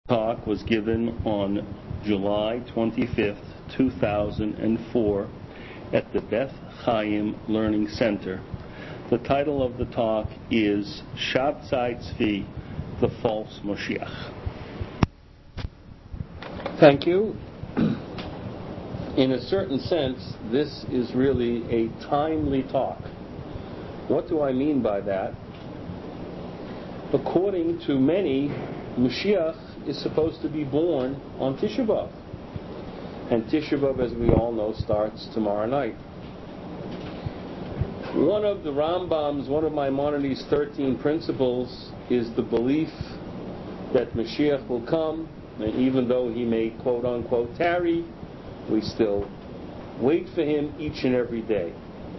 Talk was given on July 25th, 2004 at the Beth Chaim Learning Center. The title of the talk is Shabtai Tzvi, the False Moshiach. Thank you. In a certain sense, this is really a timely talk. What do I mean by that? According to many, Mashiach is supposed to be born on Tisha B'Av. And Tisha B'Av, as we all know, starts tomorrow night. One of the Rambam's, one of Maimonides' 13 principles is the belief that Mashiach will come, and even though he may quote-unquote tarry, we still wait for him each and every day.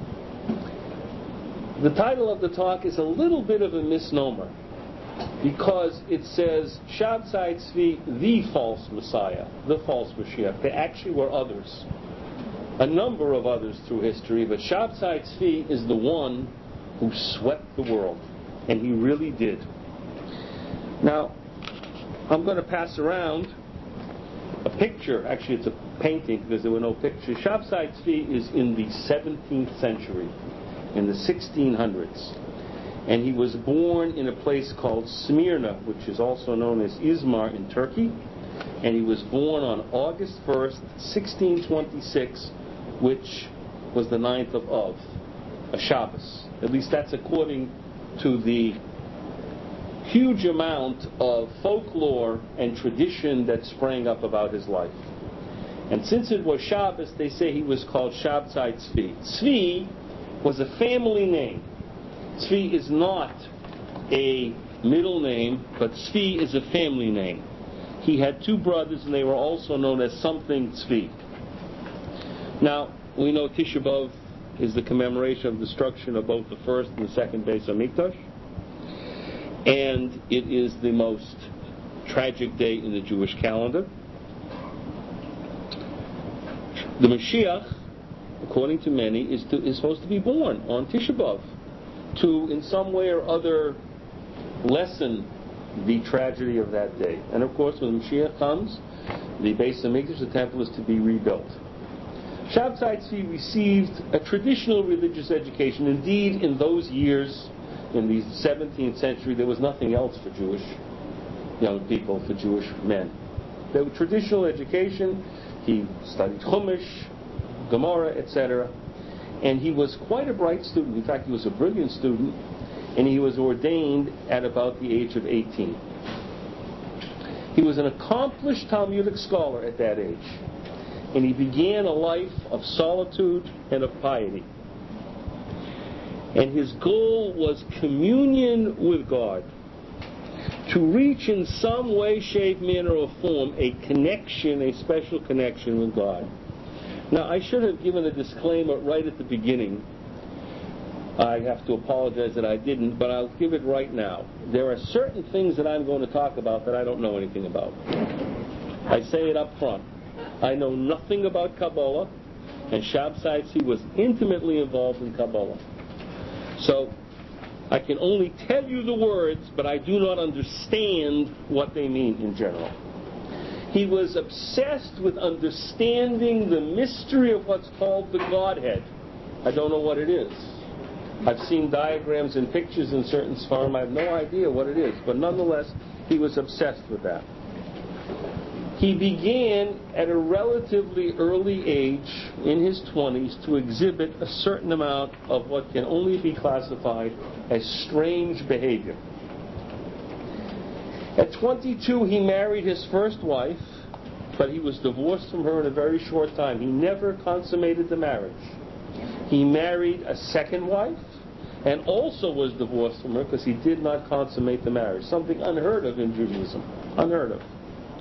The title of the talk is a little bit of a misnomer, because it says Shabtai Tzvi, the false Messiah, the false Mashiach. There actually were others, a number of others through history, but Shabtai Tzvi is the one who swept the world, and he really did. Now, I'm going to pass around a picture. Actually, it's a painting because there were no pictures. Shabtai Tzvi is in the 17th century, in the 1600s. And he was born in a place called Smyrna, which is also known as Izmar in Turkey. And he was born on August 1st, 1626, which was the 9th of Av, a Shabbos. At least that's according to the huge amount of folklore and tradition that sprang up about his life. And since it was Shabbos, they say he was called Shabtai Tzvi. Tzvi was a family name. Tzvi is not a middle name, but Tzvi is a family name. He had two brothers, and they were also known as something Tzvi. Now, we know Tisha B'Av is the commemoration of the destruction of both the first and the second Beis Hamikdash, and it is the most tragic day in the Jewish calendar. The Mashiach, according to many, is supposed to be born on Tisha B'Av, to, in some way or other, lessen the tragedy of that day. And of course, when Mashiach comes, the Beis Hamikdash, the temple, is to be rebuilt. Shabtai Tzvi received a traditional religious education. Indeed, in those years, in the 17th century, there was nothing else for Jewish young people, for Jewish men. There was traditional education. He studied Chumash, Gemara, etc., and he was quite a bright student. In fact, he was a brilliant student, and he was ordained at about the age of 18. He was an accomplished Talmudic scholar at that age, and he began a life of solitude and of piety. And his goal was communion with God, to reach in some way, shape, manner, or form a connection, a special connection with God. Now, I should have given a disclaimer right at the beginning. I have to apologize that I didn't, but I'll give it right now. There are certain things that I'm going to talk about that I don't know anything about. I say it up front. I know nothing about Kabbalah, and Shabtai Tzvi was intimately involved in Kabbalah. So, I can only tell you the words, but I do not understand what they mean in general. He was obsessed with understanding the mystery of what's called the Godhead. I don't know what it is. I've seen diagrams and pictures in certain Sfarim. I have no idea what it is. But nonetheless, he was obsessed with that. He began at a relatively early age, in his 20s, to exhibit a certain amount of what can only be classified as strange behavior. At 22, he married his first wife, but he was divorced from her in a very short time. He never consummated the marriage. He married a second wife, and also was divorced from her because he did not consummate the marriage. Something unheard of in Judaism. Unheard of.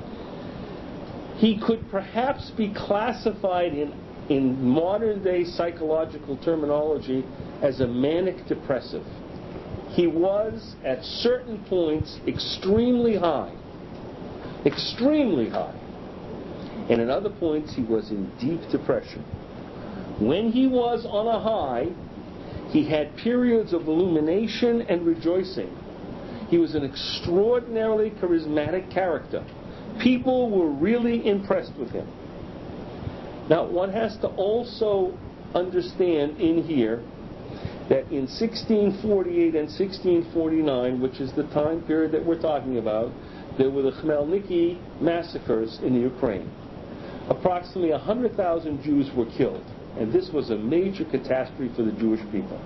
He could perhaps be classified in modern-day psychological terminology as a manic depressive. He was, at certain points, extremely high. Extremely high. And at other points, he was in deep depression. When he was on a high, he had periods of illumination and rejoicing. He was an extraordinarily charismatic character. People were really impressed with him. Now, one has to also understand in here that in 1648 and 1649, which is the time period that we're talking about, there were the Khmelnytsky massacres in the Ukraine. Approximately 100,000 Jews were killed, and this was a major catastrophe for the Jewish people.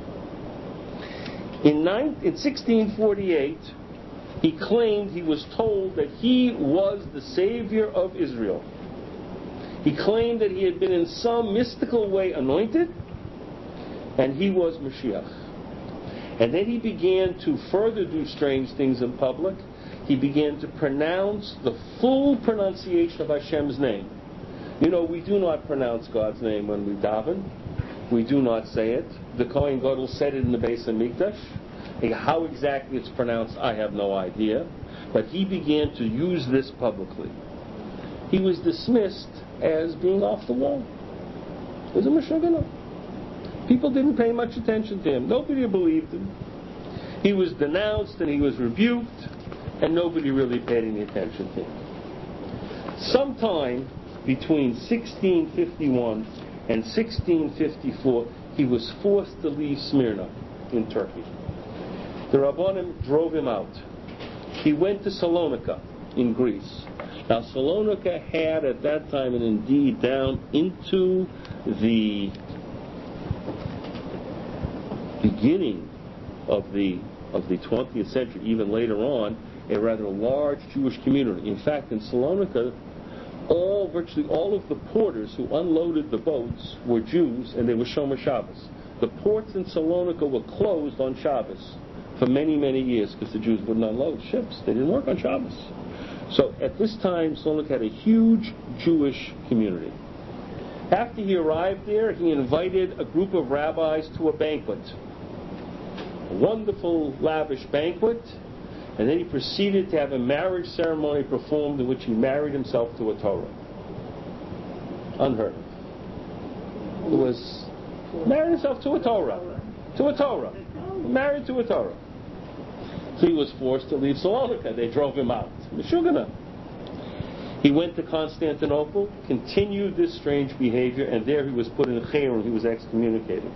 In 1648, he claimed he was told that he was the savior of Israel. He claimed that he had been in some mystical way anointed, and he was Mashiach. And then he began to further do strange things in public. He began to pronounce the full pronunciation of Hashem's name. You know, we do not pronounce God's name when we daven. We do not say it. The Kohen Gadol said it in the Beis Hamikdash. How exactly it's pronounced, I have no idea. But he began to use this publicly. He was dismissed as being off the wall. He was a Meshuggah. People didn't pay much attention to him. Nobody believed him. He was denounced and he was rebuked, and nobody really paid any attention to him. Sometime between 1651 and 1654, he was forced to leave Smyrna in Turkey. The Rabbanim drove him out. He went to Salonika in Greece. Now, Salonika had at that time, and indeed down into the beginning of the 20th century, even later on, a rather large Jewish community. In fact, in Salonika, virtually all of the porters who unloaded the boats were Jews, and they were Shomer Shabbos. The ports in Salonika were closed on Shabbos for many, many years because the Jews wouldn't unload ships. They didn't work on Shabbos. So at this time, Salonika had a huge Jewish community. After he arrived there, he invited a group of rabbis to a banquet. A wonderful, lavish banquet. And then he proceeded to have a marriage ceremony performed in which he married himself to a Torah. Unheard of. It was married himself to a Torah. To a Torah. Married to a Torah. So he was forced to leave Salonika. They drove him out. Meshuggah. He went to Constantinople, continued this strange behavior, and there he was put in Cherem. He was excommunicated.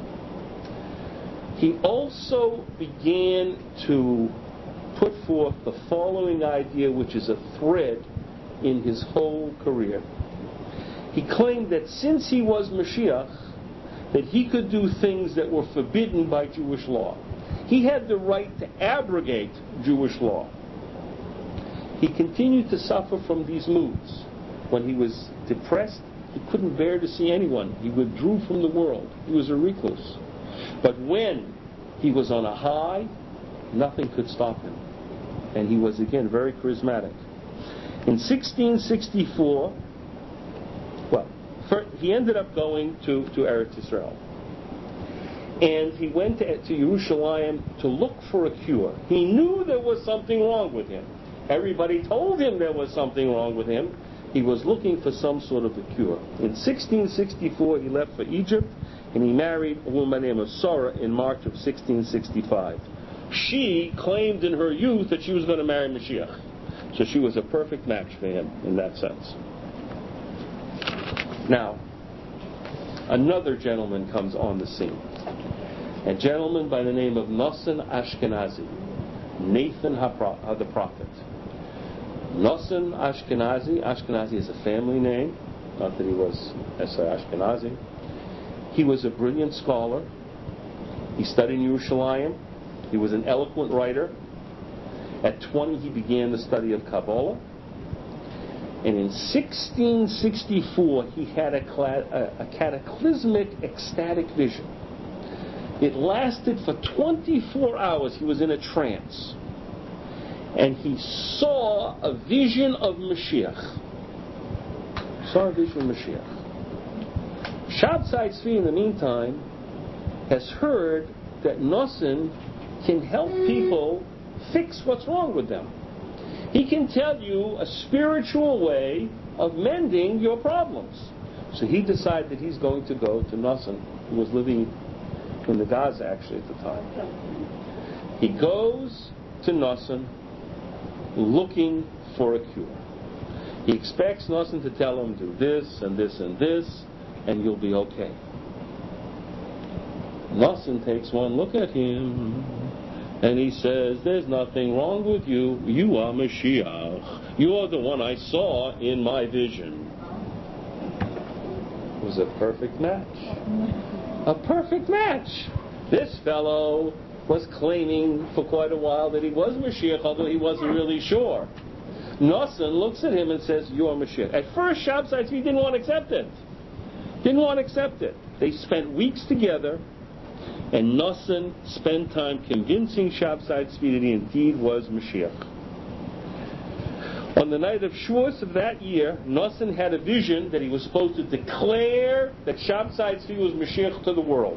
He also began to put forth the following idea, which is a thread in his whole career. He claimed that since he was Mashiach, that he could do things that were forbidden by Jewish law. He had the right to abrogate Jewish law. He continued to suffer from these moods. When he was depressed, he couldn't bear to see anyone. He withdrew from the world. He was a recluse. But when he was on a high, nothing could stop him. And he was, again, very charismatic. In 1664, he ended up going to Eretz Yisrael. And he went to Yerushalayim to look for a cure. He knew there was something wrong with him. Everybody told him there was something wrong with him. He was looking for some sort of a cure. In 1664, he left for Egypt, and he married a woman by the name of Sarah in March of 1665. She claimed in her youth that she was going to marry Mashiach. So she was a perfect match for him in that sense. Now, another gentleman comes on the scene. A gentleman by the name of Nosson Ashkenazi. Nathan the prophet. Nosson Ashkenazi. Ashkenazi is a family name. Not that he was Ashkenazi. He was a brilliant scholar. He studied in Yerushalayim. He was an eloquent writer. At 20, he began the study of Kabbalah. And in 1664, he had a cataclysmic, ecstatic vision. It lasted for 24 hours. He was in a trance. And he saw a vision of Mashiach. Shabtai Tzvi, in the meantime, has heard that Nosson can help people fix what's wrong with them. He can tell you a spiritual way of mending your problems. So he decided that he's going to go to Nosson, who was living in the Gaza actually at the time. He goes to Nosson looking for a cure. He expects Nosson to tell him, do this and this and this, and you'll be okay. Nosson takes one look at him, and he says, there's nothing wrong with you. You are Mashiach. You are the one I saw in my vision. It was a perfect match. A perfect match. This fellow was claiming for quite a while that he was Mashiach, although he wasn't really sure. Nosson looks at him and says, you are Mashiach. At first, Shabtai Tzvi didn't want to accept it. Didn't want to accept it. They spent weeks together, and Nosson spent time convincing Shabtai Tzvi that he indeed was Mashiach. On the night of Shavuos of that year, Nosson had a vision that he was supposed to declare that Shabtai Tzvi was Mashiach to the world.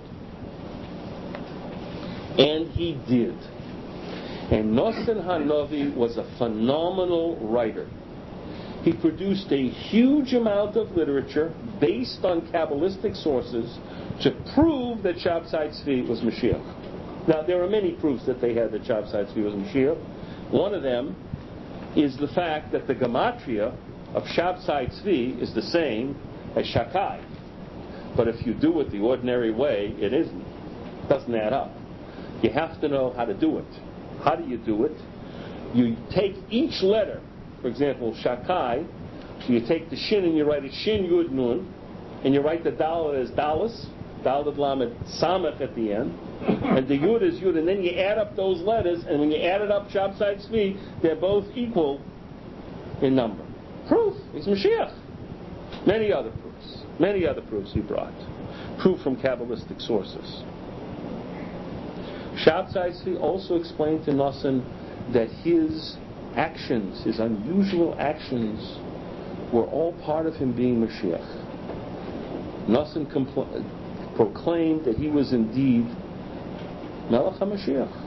And he did. And Nosson Hanavi was a phenomenal writer. He produced a huge amount of literature based on Kabbalistic sources to prove that Shabtai Tzvi was Mashiach. Now, there are many proofs that they had that Shabtai Tzvi was Mashiach. One of them is the fact that the gematria of Shabtai Tzvi is the same as Shakai. But if you do it the ordinary way, it isn't. It doesn't add up. You have to know how to do it. How do you do it? You take each letter, for example, Shakai, so you take the Shin and you write it Shin Yud Nun, and you write the Dalet as Dalas, Dalet Lamed Samech at the end, and the Yud is Yud, and then you add up those letters, and when you add it up Shabtai Tzvi, they're both equal in number. Proof. He's Mashiach. Many other proofs he brought. Proof from Kabbalistic sources. Shabtai Tzvi also explained to Nosson that his actions, his unusual actions, were all part of him being Mashiach. Nosson proclaimed that he was indeed Melech HaMashiach.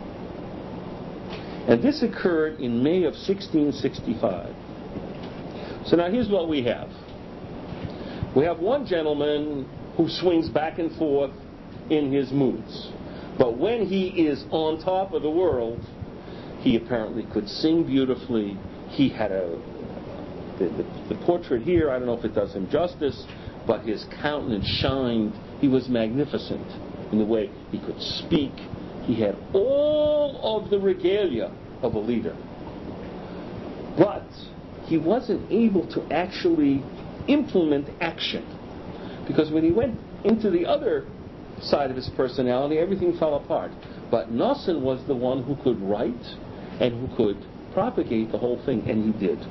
And this occurred in May of 1665. So now here's what we have. We have one gentleman who swings back and forth in his moods. But when he is on top of the world, he apparently could sing beautifully. He had the portrait here, I don't know if it does him justice, but his countenance shined. He was magnificent in the way he could speak. He had all of the regalia of a leader. But he wasn't able to actually implement action. Because when he went into the other side of his personality, everything fell apart. But Nosson was the one who could write and who could propagate the whole thing, and he did.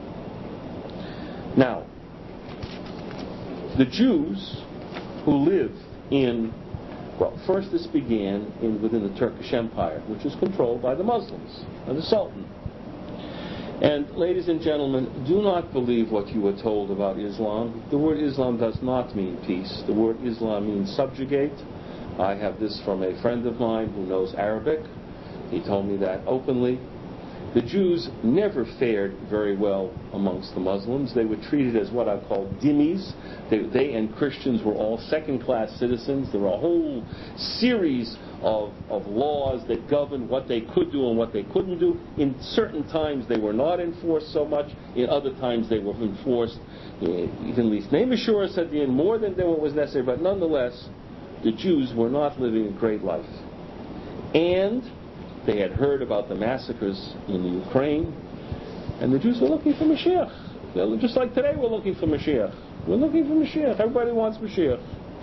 Now, the Jews who lived in, well, first this began within the Turkish Empire, which was controlled by the Muslims and the Sultan. And ladies and gentlemen, do not believe what you were told about Islam. The word Islam does not mean peace. The word Islam means subjugate. I have this from a friend of mine who knows Arabic. He told me that openly. The Jews never fared very well amongst the Muslims. They were treated as what I call dhimmis. They and Christians were all second-class citizens. There were a whole series of laws that governed what they could do and what they couldn't do. In certain times they were not enforced so much. In other times they were enforced, even least Nehemiah said the end, more than what was necessary. But nonetheless, the Jews were not living a great life. And they had heard about the massacres in Ukraine, and the Jews were looking for Mashiach. Just like today we're looking for Mashiach. We're looking for Mashiach. Everybody wants Mashiach.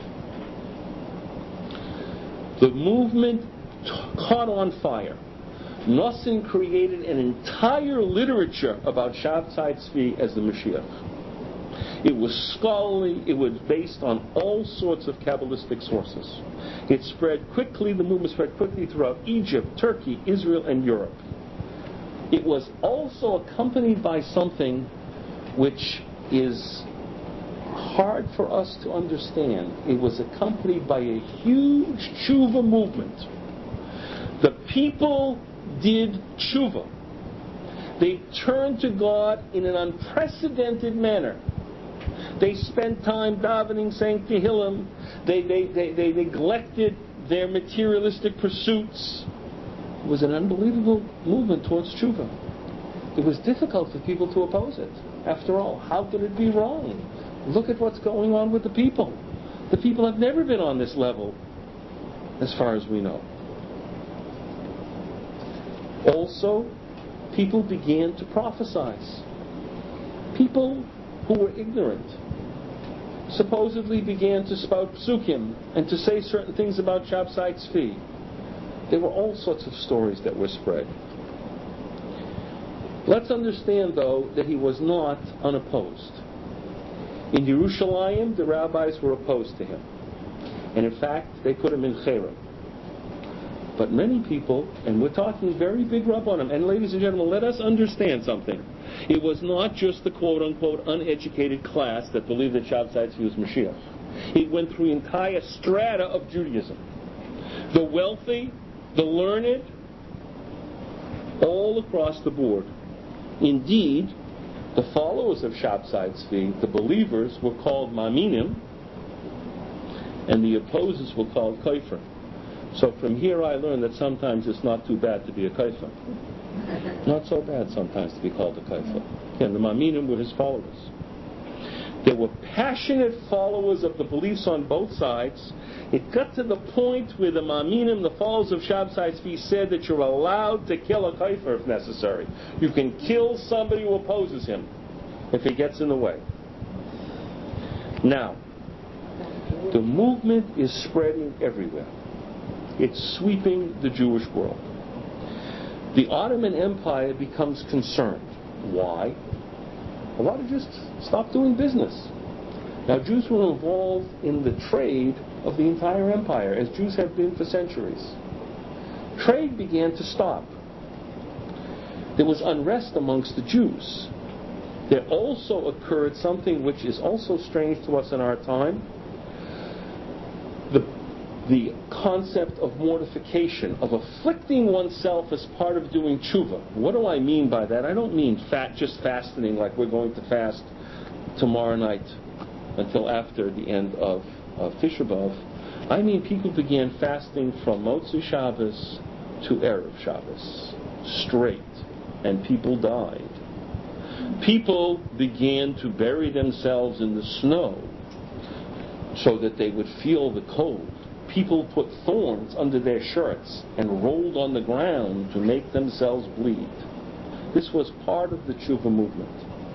The movement caught on fire. Nosson created an entire literature about Shabtai Tzvi as the Mashiach. It was scholarly. It was based on all sorts of Kabbalistic sources. It spread quickly. The movement spread quickly throughout Egypt, Turkey, Israel, and Europe. It was also accompanied by something which is hard for us to understand. It was accompanied by a huge tshuva movement. The people did tshuva. They turned to God in an unprecedented manner. They spent time davening, saying Tehillim. They neglected their materialistic pursuits. It was an unbelievable movement towards tshuva. it was difficult for people to oppose it. After all, how could it be wrong? Look at what's going on with the people. The people have never been on this level, as far as we know. Also, people began to prophesize. People who were ignorant supposedly began to spout psukim and to say certain things about Shabtai Tzvi. There were all sorts of stories that were spread. Let's understand, though, that he was not unopposed. In Yerushalayim, the rabbis were opposed to him. And in fact, they put him in cherem. But many people, and we're talking very big rabbanim, and ladies and gentlemen, let us understand something. It was not just the quote-unquote uneducated class that believed that Shabtai Tzvi was Mashiach. It went through the entire strata of Judaism. The wealthy, the learned, all across the board. Indeed, the followers of Shabtai Tzvi, the believers, were called Maminim, and the opposers were called Kaifer. So from here I learned that sometimes it's not too bad to be a Kaifer. Not so bad sometimes to be called a Kaifer. Again, the Maminim were his followers. There were passionate followers of the beliefs on both sides. It got to the point where the Maminim, the followers of Shabtai Tzvi, said that you're allowed to kill a Kaifer if necessary. You can kill somebody who opposes him if he gets in the way. Now, the movement is spreading everywhere. It's sweeping the Jewish world. The Ottoman Empire becomes concerned. Why? A lot of Jews stopped doing business. Now, Jews were involved in the trade of the entire empire, as Jews have been for centuries. Trade began to stop. There was unrest amongst the Jews. There also occurred something which is also strange to us in our time. The concept of mortification, of afflicting oneself as part of doing tshuva. What do I mean by that? I don't mean just fasting like we're going to fast tomorrow night until after the end of Tisha B'Av. I mean people began fasting from Motzei Shabbos to Erev Shabbos, straight, and people died. People began to bury themselves in the snow so that they would feel the cold. People put thorns under their shirts and rolled on the ground to make themselves bleed. This was part of the tshuva movement.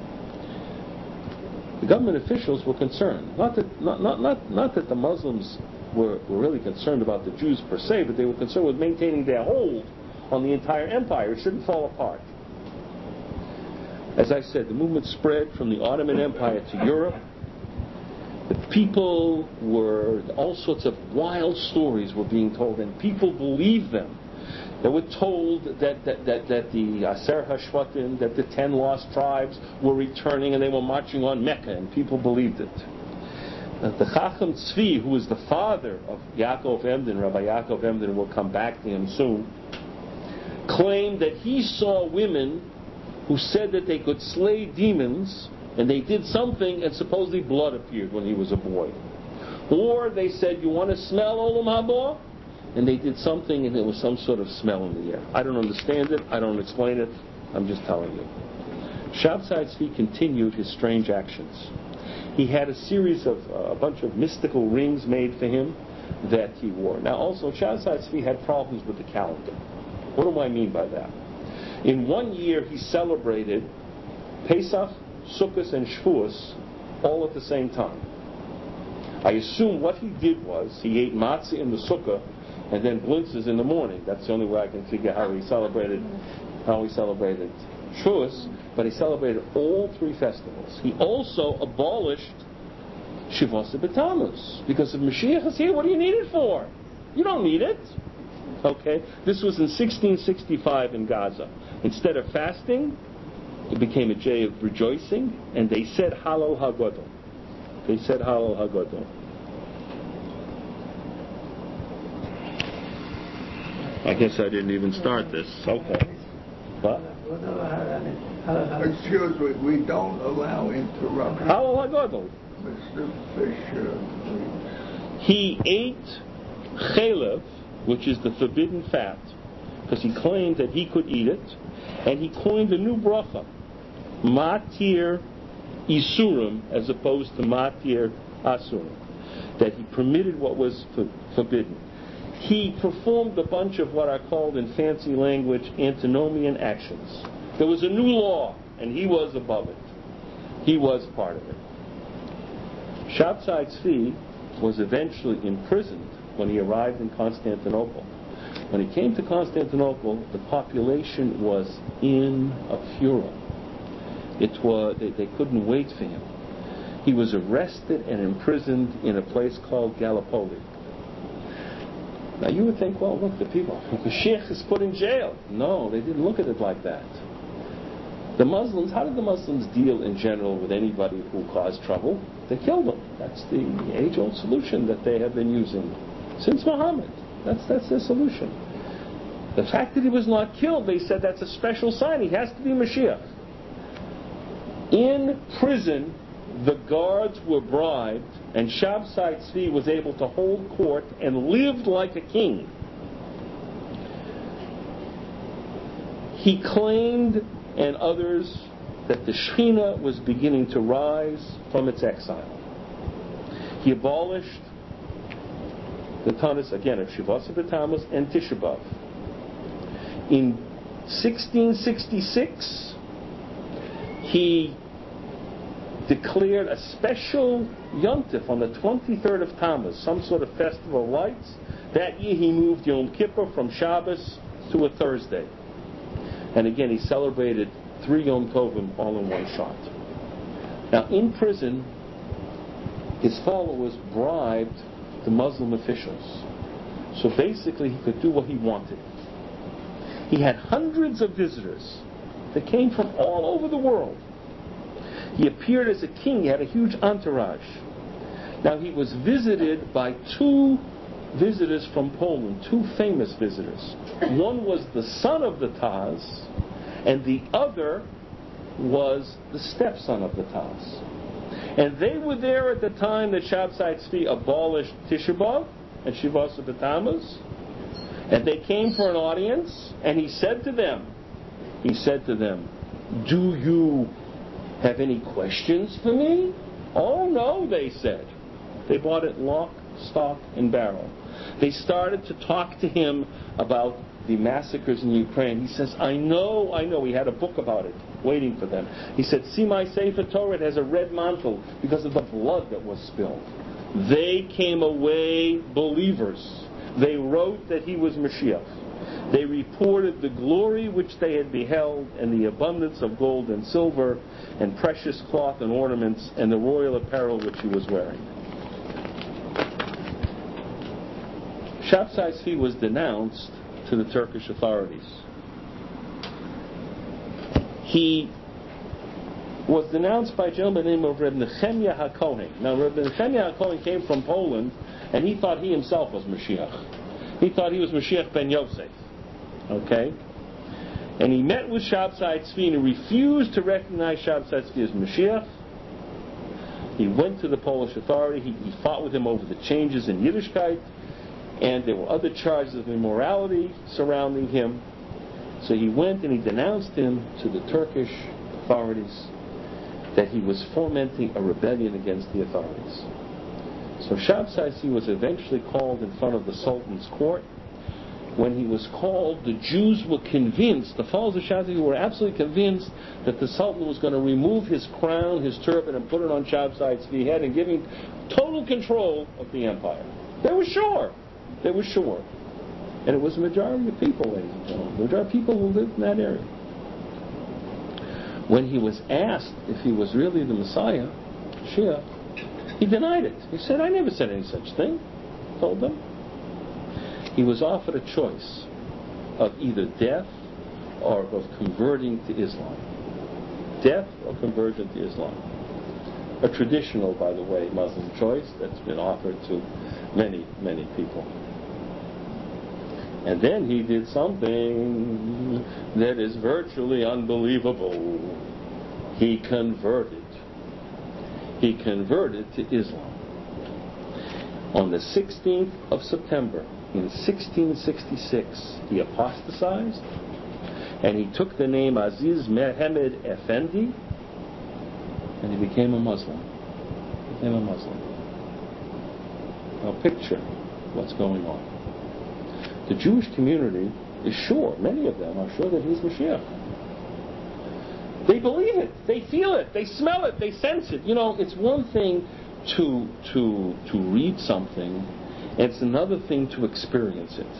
The government officials were concerned. Not that the Muslims were really concerned about the Jews per se, but they were concerned with maintaining their hold on the entire empire. It shouldn't fall apart. As I said, the movement spread from the Ottoman Empire to Europe. The people were, all sorts of wild stories were being told, and people believed them. They were told that the Aser HaShvatim, that the 10 lost tribes were returning and they were marching on Mecca, and people believed it. The Chacham Tzvi, who was the father of Yaakov Emden, Rabbi Yaakov Emden, will come back to him soon, claimed that he saw women who said that they could slay demons, and they did something, and supposedly blood appeared when he was a boy. Or they said, you want to smell Olam Haba? And they did something, and there was some sort of smell in the air. I don't understand it. I don't explain it. I'm just telling you. Shabtai Tzvi continued his strange actions. He had a bunch of mystical rings made for him that he wore. Now, also, Shabtai Tzvi had problems with the calendar. What do I mean by that? In one year, he celebrated Pesach, Sukkot, and Shavuos all at the same time. I assume what he did was he ate matzah in the sukkah and then blintzes in the morning. That's the only way I can figure how he celebrated Shavuos. But he celebrated all three festivals. He also abolished Shavuos B'Tammuz, because if Mashiach is here, what do you need it for? You don't need it. Okay, this was in 1665 in Gaza. Instead of fasting, it became a day of rejoicing, and they said Halal HaGadol. They said Halal HaGadol. I guess I didn't even start this. Okay. What? Excuse me, we don't allow interruptions. Halal HaGadol. Mr. Fisher, please. He ate chalev, which is the forbidden fat, because he claimed that he could eat it, and he coined a new bracha, Matir Isurim, as opposed to Matir Asurim, that he permitted what was forbidden. He performed a bunch of what are called in fancy language antinomian actions. There was a new law, and he was above it. He was part of it. Shabtai Tzvi was eventually imprisoned when he arrived in Constantinople. When he came to Constantinople, the population was in a furor. They couldn't wait for him. He was arrested and imprisoned in a place called Gallipoli. Now you would think, well, look, the Mashiach is put in jail. No, they didn't look at it like that. The Muslims, how did the Muslims deal in general with anybody who caused trouble? They killed them. That's the age-old solution that they have been using since Muhammad. That's their solution. The fact that he was not killed, they said that's a special sign. He has to be Mashiach. In prison, the guards were bribed, and Shabtai Tzvi was able to hold court and lived like a king. He claimed, and others, that the Shekhinah was beginning to rise from its exile. He abolished the Tanis, again, of Shivasa B'Tammuz and Tisha B'Av. In 1666, he declared a special Yontif on the 23rd of Tammuz, some sort of festival of lights. That year he moved Yom Kippur from Shabbos to a Thursday. And again, he celebrated 3 Yom Tovim all in one shot. Now, in prison, his followers bribed the Muslim officials. So basically, he could do what he wanted. He had hundreds of visitors that came from all over the world. He appeared as a king. He had a huge entourage. Now, he was visited by 2 visitors from Poland, 2 famous visitors. One was the son of the Taz, and the other was the stepson of the Taz. And they were there at the time that Shabtai Tzvi abolished Tisha B'Av and Shivasa B'Tammuz. And they came for an audience, and he said to them, "Do you have any questions for me?" "Oh no," they said. They bought it lock, stock, and barrel. They started to talk to him about the massacres in Ukraine. He says, I know. He had a book about it, waiting for them. He said, "See my Sefer Torah, it has a red mantle because of the blood that was spilled." They came away believers. They wrote that he was Mashiach. They reported the glory which they had beheld, and the abundance of gold and silver, and precious cloth and ornaments, and the royal apparel which he was wearing. Shabtai Tzvi was denounced to the Turkish authorities. He was denounced by a gentleman by the name of Reb Nechemia HaKohen. Now, Reb Nechemia HaKohen came from Poland, and he thought he himself was Mashiach. He thought he was Mashiach ben Yosef. Okay? And he met with Shabtai Tzvi, and he refused to recognize Shabtai Tzvi as Mashiach. He went to the Polish authority. He fought with him over the changes in Yiddishkeit, and there were other charges of immorality surrounding him. So he went and he denounced him to the Turkish authorities that he was fomenting a rebellion against the authorities. So Shabtai Tzvi was eventually called in front of the Sultan's court. When he was called, the Jews were convinced, the followers of Shabtai Tzvi were absolutely convinced that the Sultan was going to remove his crown, his turban, and put it on Shabtai Tzvi's head and give him total control of the empire. They were sure. And it was a majority of people, ladies and gentlemen. The majority of people who lived in that area. When he was asked if he was really the Messiah, Mashiach, he denied it. He said, "I never said any such thing." Told them. He was offered a choice of either death or of converting to Islam. Death or conversion to Islam. A traditional, by the way, Muslim choice that's been offered to many, many people. And then he did something that is virtually unbelievable. He converted. He converted to Islam. On the 16th of September, in 1666 he apostatized, and he took the name Aziz Mehmed Effendi, and he became a Muslim. Now picture what's going on. The Jewish community is sure, many of them are sure that he's Mashiach. They believe it, they feel it, they smell it, they sense it. It's one thing to read something, and it's another thing to experience it.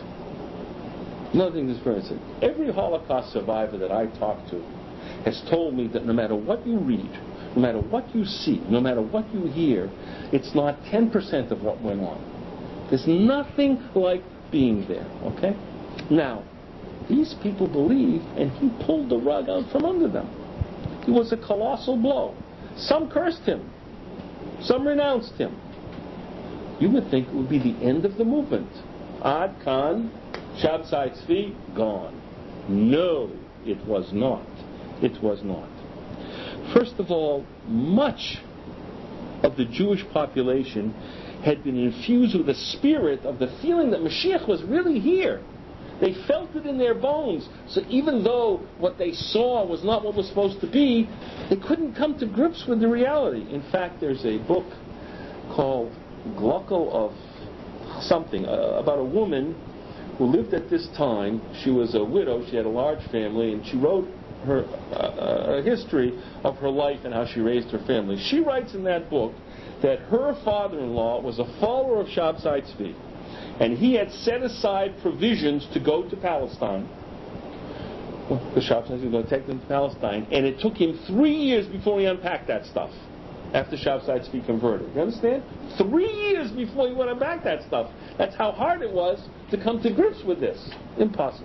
Every Holocaust survivor that I talk to has told me that no matter what you read, no matter what you see, no matter what you hear, it's not 10% of what went on. There's nothing like being there, okay? Now, these people believe, and he pulled the rug out from under them. It was a colossal blow. Some cursed him. Some renounced him. You would think it would be the end of the movement. Ad Khan, Shabtai Tzvi, gone. No, it was not. It was not. First of all, much of the Jewish population had been infused with the spirit of the feeling that Mashiach was really here. They felt it in their bones. So even though what they saw was not what was supposed to be, they couldn't come to grips with the reality. In fact, there's a book called Glucko of something, about a woman who lived at this time. She was a widow, she had a large family, and she wrote her a history of her life and how she raised her family. She writes in that book that her father-in-law was a follower of Shabtai Tzvi, and he had set aside provisions to go to Palestine. The Shabtai Tzvi was going to take them to Palestine, and it took him 3 years before he unpacked that stuff after Shabtai Tzvi converted. You understand? 3 years before he went to unpack that stuff. That's how hard it was to come to grips with this. Impossible.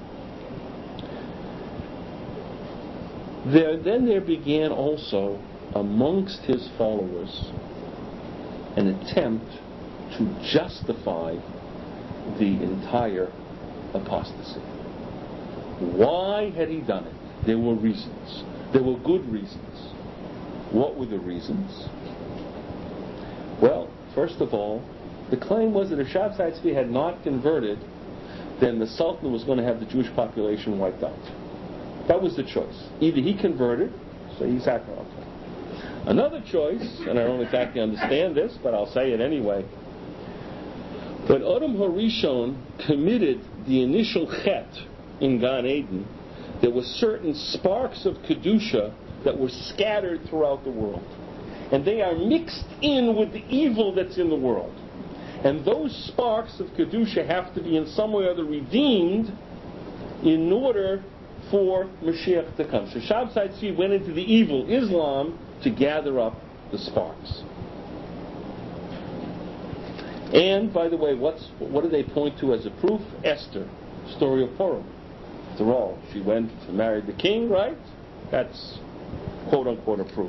Then there began also amongst his followers an attempt to justify the entire apostasy. Why had he done it? There were reasons. There were good reasons. What were the reasons? Well, first of all, the claim was that if Shabtai Tzvi had not converted, then the Sultan was going to have the Jewish population wiped out. That was the choice. Either he converted, so he's sacrificed. Another choice, and I don't exactly understand this, but I'll say it anyway. When Adam HaRishon committed the initial chet in Gan Eden, there were certain sparks of Kedusha that were scattered throughout the world. And they are mixed in with the evil that's in the world. And those sparks of Kedusha have to be in some way or other redeemed in order for Mashiach to come. So Shabtai Tzvi went into the evil Islam to gather up the sparks. And, by the way, what do they point to as a proof? Esther, story of Purim. After all, she went to marry the king, right? That's quote-unquote a proof.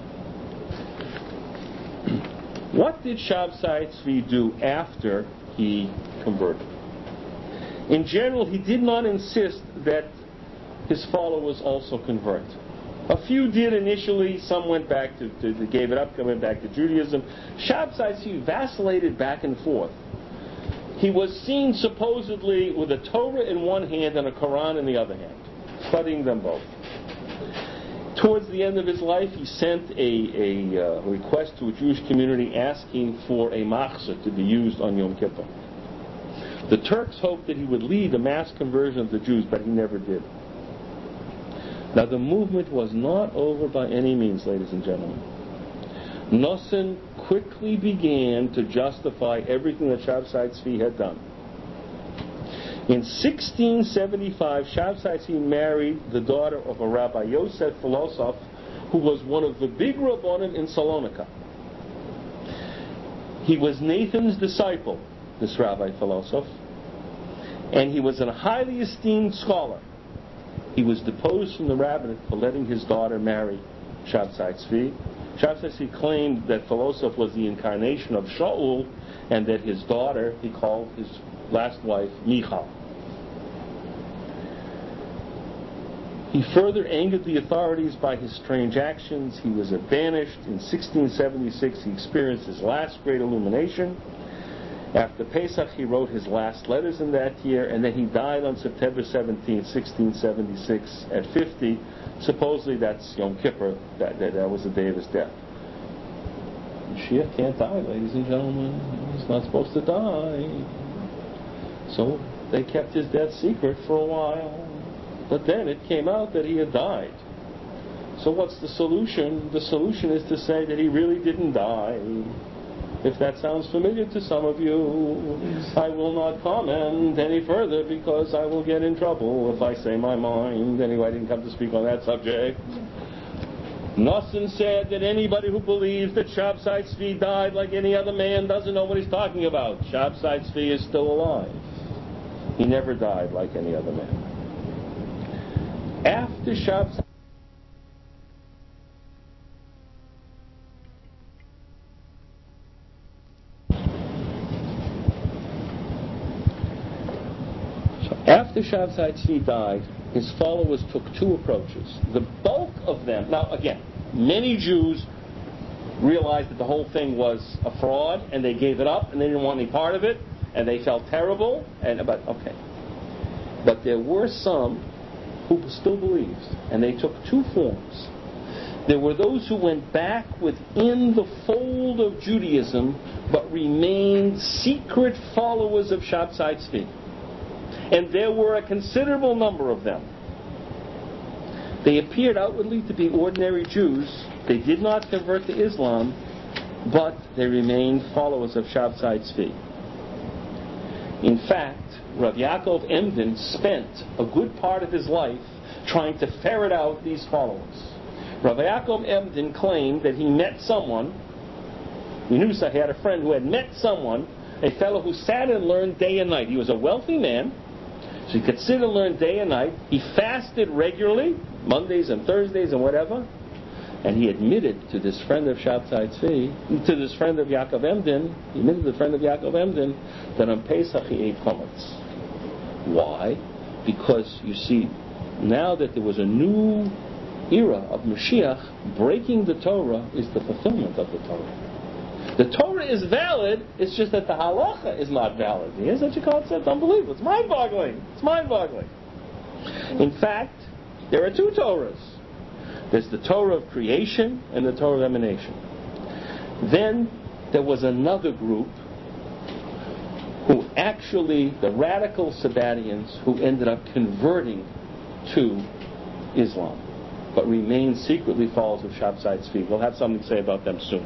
What did Shabtai Tzvi do after he converted? In general, he did not insist that his followers also convert. A few did initially. Some went back to gave it up, went back to Judaism. Shabtai Tzvi vacillated back and forth. He was seen supposedly with a Torah in one hand and a Quran in the other hand, studying them both. Towards the end of his life, he sent a request to a Jewish community asking for a machzor to be used on Yom Kippur. The Turks hoped that he would lead a mass conversion of the Jews, but he never did. Now, the movement was not over by any means, ladies and gentlemen. Nosson quickly began to justify everything that Shabtai Tzvi had done. In 1675, Shabtai Tzvi married the daughter of a Rabbi Yosef Filosov, who was one of the big Rabbanim in Salonika. He was Nathan's disciple, this Rabbi Filosov, and he was a highly esteemed scholar. He was deposed from the rabbinate for letting his daughter marry Shabtai Tzvi. Shabtai Tzvi claimed that Filosov was the incarnation of Shaul, and that his daughter, he called his last wife, Michal. He further angered the authorities by his strange actions. He was banished. In 1676, he experienced his last great illumination. After Pesach, he wrote his last letters in that year, and then he died on September 17, 1676, at 50. Supposedly that's Yom Kippur. That was the day of his death. Mashiach can't die, ladies and gentlemen. He's not supposed to die. So they kept his death secret for a while. But then it came out that he had died. So what's the solution? The solution is to say that he really didn't die. If that sounds familiar to some of you, I will not comment any further because I will get in trouble if I say my mind. Anyway, I didn't come to speak on that subject. Nosson said that anybody who believes that Shabtai Tzvi died like any other man doesn't know what he's talking about. Shabtai Tzvi is still alive. He never died like any other man. After Shabtai Tzvi died, his followers took two approaches. The bulk of them, now again, many Jews realized that the whole thing was a fraud, and they gave it up, and they didn't want any part of it, and they felt terrible. But there were some who still believed, and they took two forms. There were those who went back within the fold of Judaism, but remained secret followers of Shabtai Tzvi. And there were a considerable number of them. They appeared outwardly to be ordinary Jews. They did not convert to Islam, but they remained followers of Shabtai Tzvi. In fact, Rav Yaakov Emden spent a good part of his life trying to ferret out these followers. Rav Yaakov Emden claimed that he met someone. He knew he had a friend who had met someone, a fellow who sat and learned day and night. He was a wealthy man, so he could sit and learn day and night. He fasted regularly, Mondays and Thursdays and whatever. And he admitted to this friend of Shabtai Tzvi, to this friend of Yaakov Emden, he admitted to the friend of Yaakov Emden that on Pesach he ate chametz. Why? Because, you see, now that there was a new era of Mashiach, breaking the Torah is the fulfillment of the Torah. The Torah is valid, it's just that the halacha is not valid. Here's such a concept, unbelievable. It's mind-boggling. It's mind-boggling. In fact, there are two Torahs. There's the Torah of creation and the Torah of emanation. Then there was another group who actually, the radical Sabbatians, who ended up converting to Islam, but remained secretly followers of Shabtai Tzvi. We'll have something to say about them soon.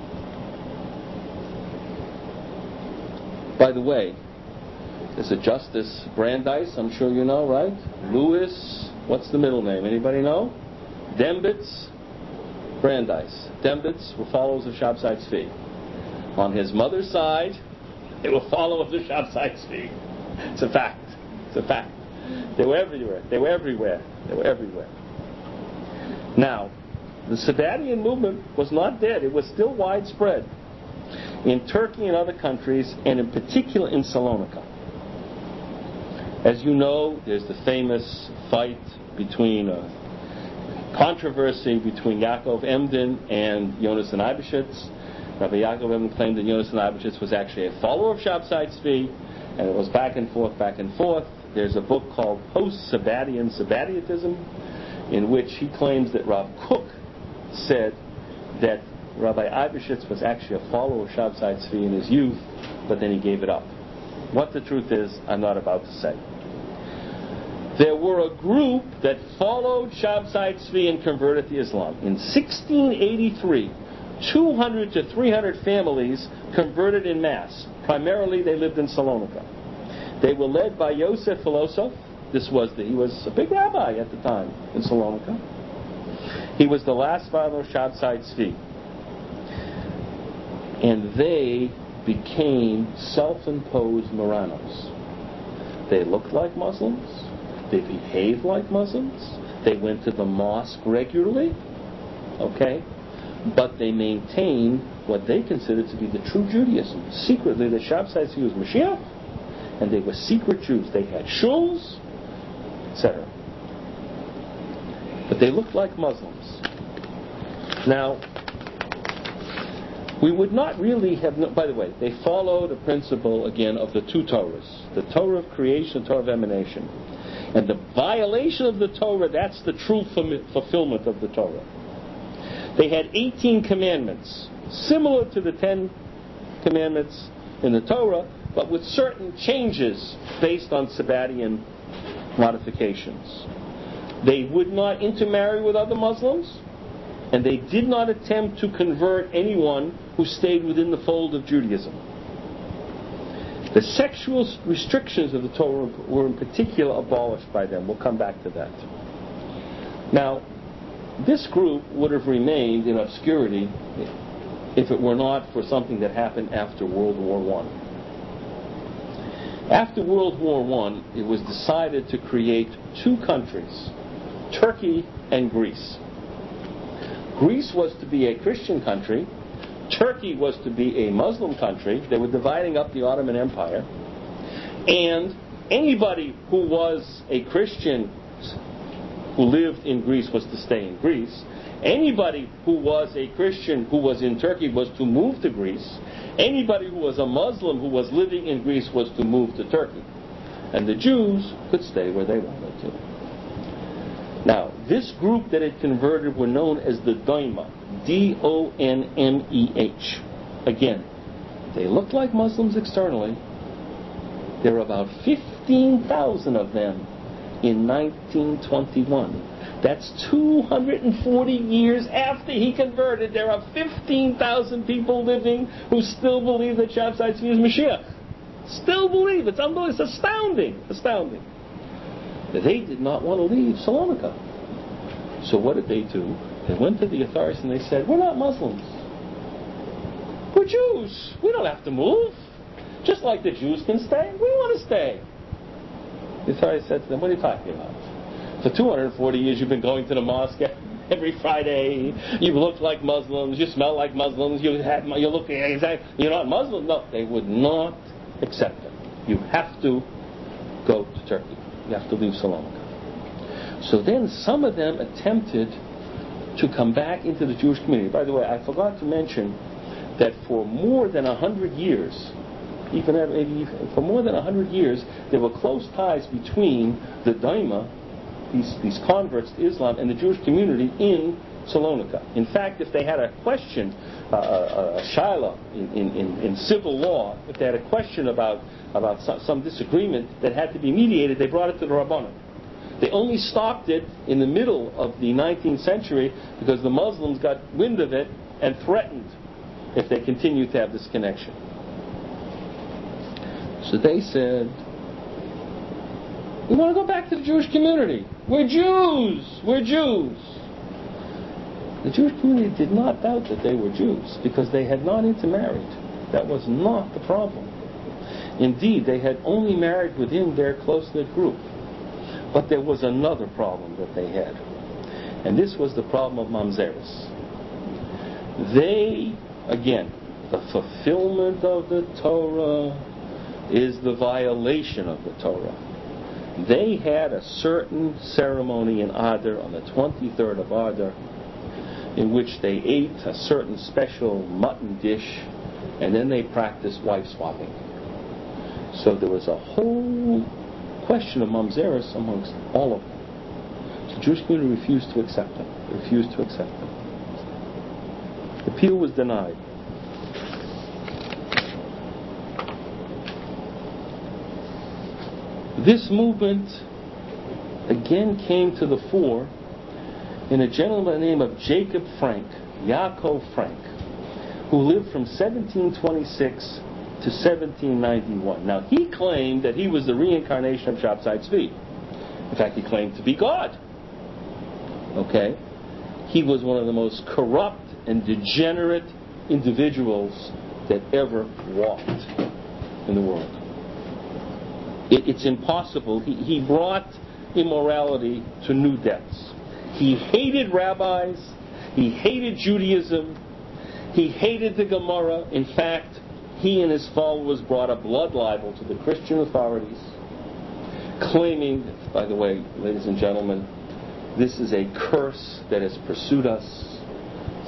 By the way, there's a Justice Brandeis, I'm sure you know, right? Louis, what's the middle name? Anybody know? Dembitz Brandeis. Dembitz were followers of Shabtai Tzvi. On his mother's side, they were followers of Shabtai Tzvi. It's a fact. It's a fact. They were everywhere. They were everywhere. They were everywhere. Now, the Sabbatian movement was not dead. It was still widespread in Turkey and other countries, and in particular in Salonika. As you know, there's the famous fight controversy between Yaakov Emden and Yonasan Eibeshitz. Rabbi Yaakov Emden claimed that Yonasan Eibeshitz was actually a follower of Shabtai Tzvi, and it was back and forth, back and forth. There's a book called Post-Sabbatian Sabbatiatism, in which he claims that Rav Kook said that Rabbi Eibeshitz was actually a follower of Shabtai Tzvi in his youth, but then he gave it up. What the truth is, I'm not about to say. There were a group that followed Shabtai Tzvi and converted to Islam. In 1683, 200 to 300 families converted in mass. Primarily, they lived in Salonika. They were led by Yosef Filosov. He was a big rabbi at the time in Salonika. He was the last father of Shabtai Tzvi. And they became self-imposed Marranos. They looked like Muslims. They behaved like Muslims. They went to the mosque regularly. Okay? But they maintained what they considered to be the true Judaism. Secretly, the Shabtai Tzvi was Mashiach, and they were secret Jews. They had shuls, etc. But they looked like Muslims. Now, we would not really have... by the way, they follow the principle, again, of the two Torahs. The Torah of creation, the Torah of emanation. And the violation of the Torah, that's the true fulfillment of the Torah. They had 18 commandments, similar to the 10 commandments in the Torah, but with certain changes based on Sabbatian modifications. They would not intermarry with other Muslims, and they did not attempt to convert anyone who stayed within the fold of Judaism. The sexual restrictions of the Torah were in particular abolished by them. We'll come back to that. Now, this group would have remained in obscurity if it were not for something that happened after World War I. After World War I, it was decided to create two countries, Turkey and Greece. Greece was to be a Christian country. Turkey was to be a Muslim country. They were dividing up the Ottoman Empire. And anybody who was a Christian who lived in Greece was to stay in Greece. Anybody who was a Christian who was in Turkey was to move to Greece. Anybody who was a Muslim who was living in Greece was to move to Turkey. And the Jews could stay where they wanted to. Now, this group that had converted were known as the Doimah, D-O-N-M-E-H. Again, they looked like Muslims externally. There were about 15,000 of them in 1921. That's 240 years after he converted. There are 15,000 people living who still believe that Shabtai Tzvi is Mashiach. Still believe. It's unbelievable. It's astounding. Astounding. They did not want to leave Salonika. So what did they do? They went to the authorities and they said, we're not Muslims. We're Jews. We don't have to move. Just like the Jews can stay, we want to stay. The authorities said to them, what are you talking about? For 240 years you've been going to the mosque every Friday. You look like Muslims. You smell like Muslims. You're not Muslim. No, they would not accept it. You have to go to Turkey. You have to leave Salonika. So then some of them attempted to come back into the Jewish community. By the way, I forgot to mention that for more than 100 years, for more than 100 years, there were close ties between the Doimah, these converts to Islam, and the Jewish community in Salonika. In fact, if they had a question, a shaila in civil law, if they had a question about some disagreement that had to be mediated, they brought it to the Rabbanim. They only stopped it in the middle of the 19th century because the Muslims got wind of it and threatened if they continued to have this connection. So they said, we want to go back to the Jewish community. We're Jews. We're Jews. The Jewish community did not doubt that they were Jews because they had not intermarried. That was not the problem. Indeed, they had only married within their close-knit group. But there was another problem that they had. And this was the problem of mamzeris. They, again, the fulfillment of the Torah is the violation of the Torah. They had a certain ceremony in Adar on the 23rd of Adar in which they ate a certain special mutton dish and then they practiced wife swapping. So there was a whole question of mamzeris amongst all of them. So the Jewish community refused to accept them. They refused to accept them. The appeal was denied. This movement again came to the fore in a gentleman by the name of Jacob Frank, Yaakov Frank, who lived from 1726 to 1791. Now, he claimed that he was the reincarnation of Shabtai Tzvi. In fact, he claimed to be God. Okay? He was one of the most corrupt and degenerate individuals that ever walked in the world. It's impossible. He brought immorality to new depths. He hated rabbis. He hated Judaism. He hated the Gemara. In fact, he and his followers brought a blood libel to the Christian authorities, claiming, by the way, ladies and gentlemen, this is a curse that has pursued us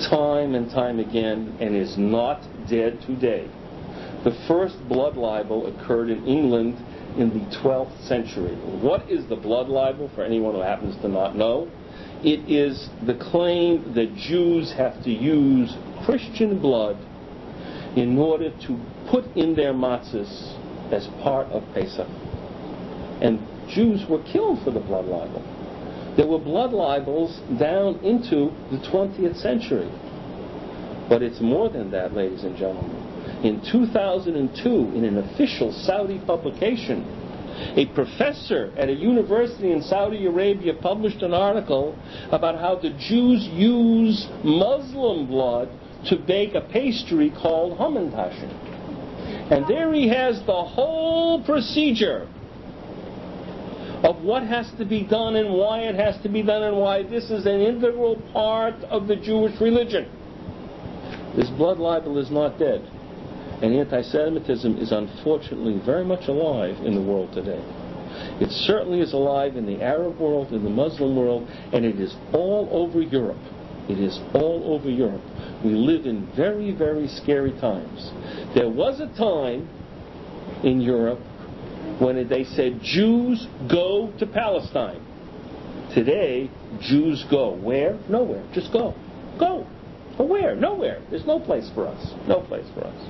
time and time again and is not dead today. The first blood libel occurred in England in the 12th century. What is the blood libel, for anyone who happens to not know? It is the claim that Jews have to use Christian blood in order to put in their matzahs as part of Pesach. And Jews were killed for the blood libel. There were blood libels down into the 20th century. But it's more than that, ladies and gentlemen. In 2002, in an official Saudi publication, a professor at a university in Saudi Arabia published an article about how the Jews use Muslim blood to bake a pastry called Hamantashen. And there he has the whole procedure of what has to be done and why it has to be done and why this is an integral part of the Jewish religion. This blood libel is not dead. And anti-Semitism is unfortunately very much alive in the world today. It certainly is alive in the Arab world, in the Muslim world, and it is all over Europe. It is all over Europe. We live in very, very scary times. There was a time in Europe when they said, Jews go to Palestine. Today, Jews go. Where? Nowhere. Just go. Go. But where? Nowhere. There's no place for us. No place for us.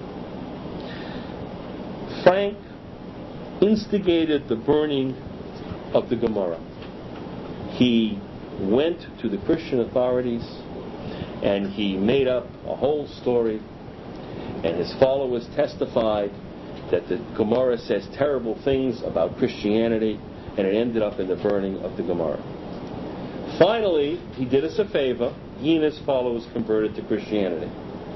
Frank instigated the burning of the Gemara. He went to the Christian authorities and he made up a whole story, and his followers testified that the Gemara says terrible things about Christianity, and it ended up in the burning of the Gemara. Finally, he did us a favor. He and his followers converted to Christianity.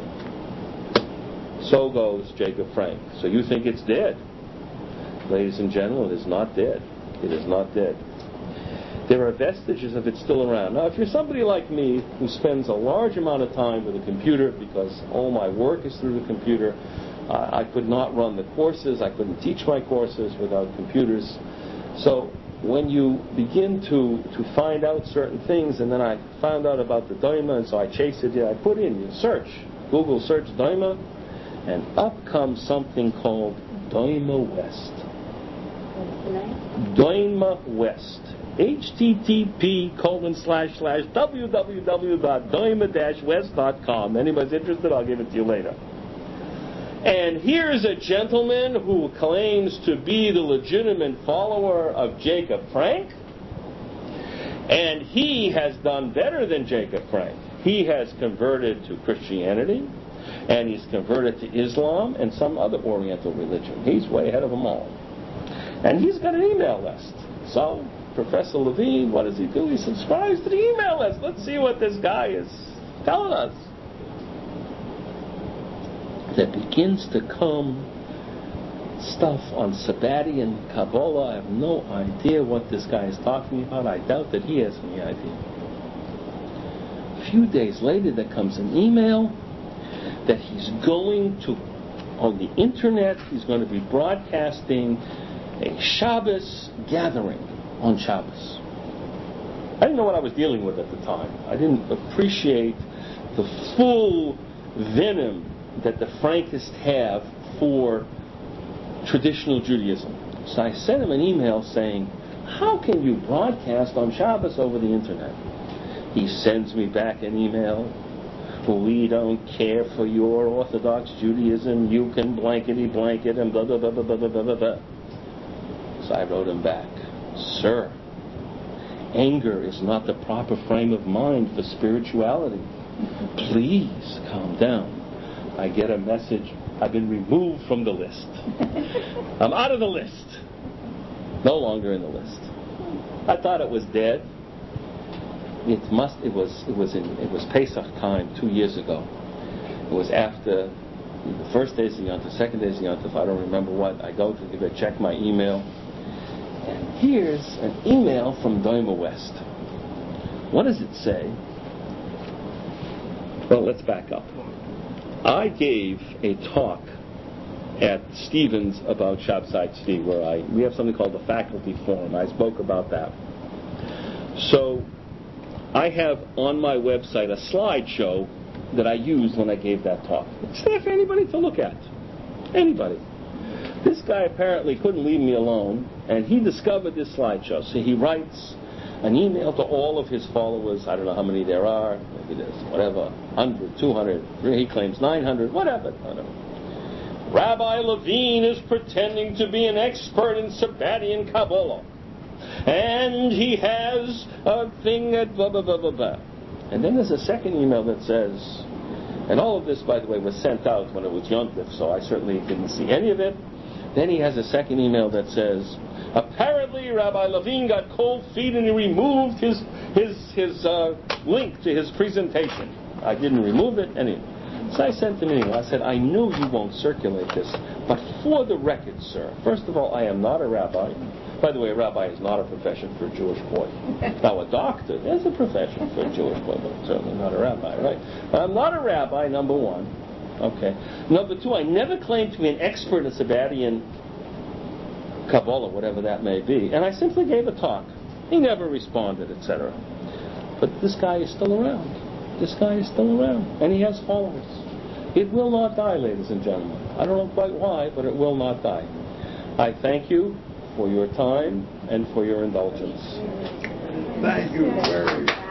So goes Jacob Frank. So you think it's dead. Ladies and gentlemen, it is not dead. It is not dead. There are vestiges of it still around. Now, if you're somebody like me who spends a large amount of time with a computer because all my work is through the computer, I could not run the courses. I couldn't teach my courses without computers. So when you begin to find out certain things, and then I found out about the Doima, and so I chased it. I put in, you search, Google search Doima, and up comes something called Doima West. Doima West. http://www.doima-west.com. Anybody's interested, I'll give it to you later. And here's a gentleman who claims to be the legitimate follower of Jacob Frank, and he has done better than Jacob Frank. He has converted to Christianity, and he's converted to Islam and some other Oriental religion. He's way ahead of them all. And he's got an email list. So, Professor Levine, what does he do? He subscribes to the email list. Let's see what this guy is telling us. There begins to come stuff on Sabbatian Kabbalah. I have no idea what this guy is talking about. I doubt that he has any idea. A few days later, there comes an email that he's going to, on the internet, he's going to be broadcasting a Shabbos gathering on Shabbos. I didn't know what I was dealing with at the time. I didn't appreciate the full venom that the Frankists have for traditional Judaism. So I sent him an email saying, how can you broadcast on Shabbos over the internet? He sends me back an email. We don't care for your Orthodox Judaism. You can blankety blanket and blah blah blah blah blah blah blah blah. So I wrote him back, Sir, anger is not the proper frame of mind for spirituality. Please calm down. I get a message, I've been removed from the list. I'm out of the list. No longer in the list. I thought it was dead. It was Pesach time 2 years ago. It was after the first days of Yom Tov, second days of Yom Tov, I don't remember what. I go to check my email, and here's an email from Doima West. What does it say? Well, let's back up. I gave a talk at Stevens about Shabsai Tzvi, where we have something called the faculty forum. I spoke about that. So I have on my website a slideshow that I used when I gave that talk. It's there for anybody to look at. Anybody. This guy apparently couldn't leave me alone, and he discovered this slideshow. So he writes an email to all of his followers. I don't know how many there are. Maybe there's whatever, 100, 200. He claims 900, whatever. I don't know. Rabbi Levine is pretending to be an expert in Sabbatian Kabbalah. And he has a thing at blah, blah, blah, blah, blah. And then there's a second email that says, and all of this, by the way, was sent out when it was Yom Tov, so I certainly didn't see any of it. Then he has a second email that says, apparently Rabbi Levine got cold feet and he removed his link to his presentation. I didn't remove it anyway. So I sent him an email. I said, I know you won't circulate this, but for the record, sir, first of all, I am not a rabbi. By the way, a rabbi is not a profession for a Jewish boy. Now, a doctor is a profession for a Jewish boy, but certainly not a rabbi, right? I'm not a rabbi, number one. Okay. Number two, I never claimed to be an expert in Sabbatian Kabbalah, whatever that may be, and I simply gave a talk. He never responded, etc. But this guy is still around. This guy is still around, and he has followers. It will not die, ladies and gentlemen. I don't know quite why, but it will not die. I thank you for your time and for your indulgence. Thank you very much.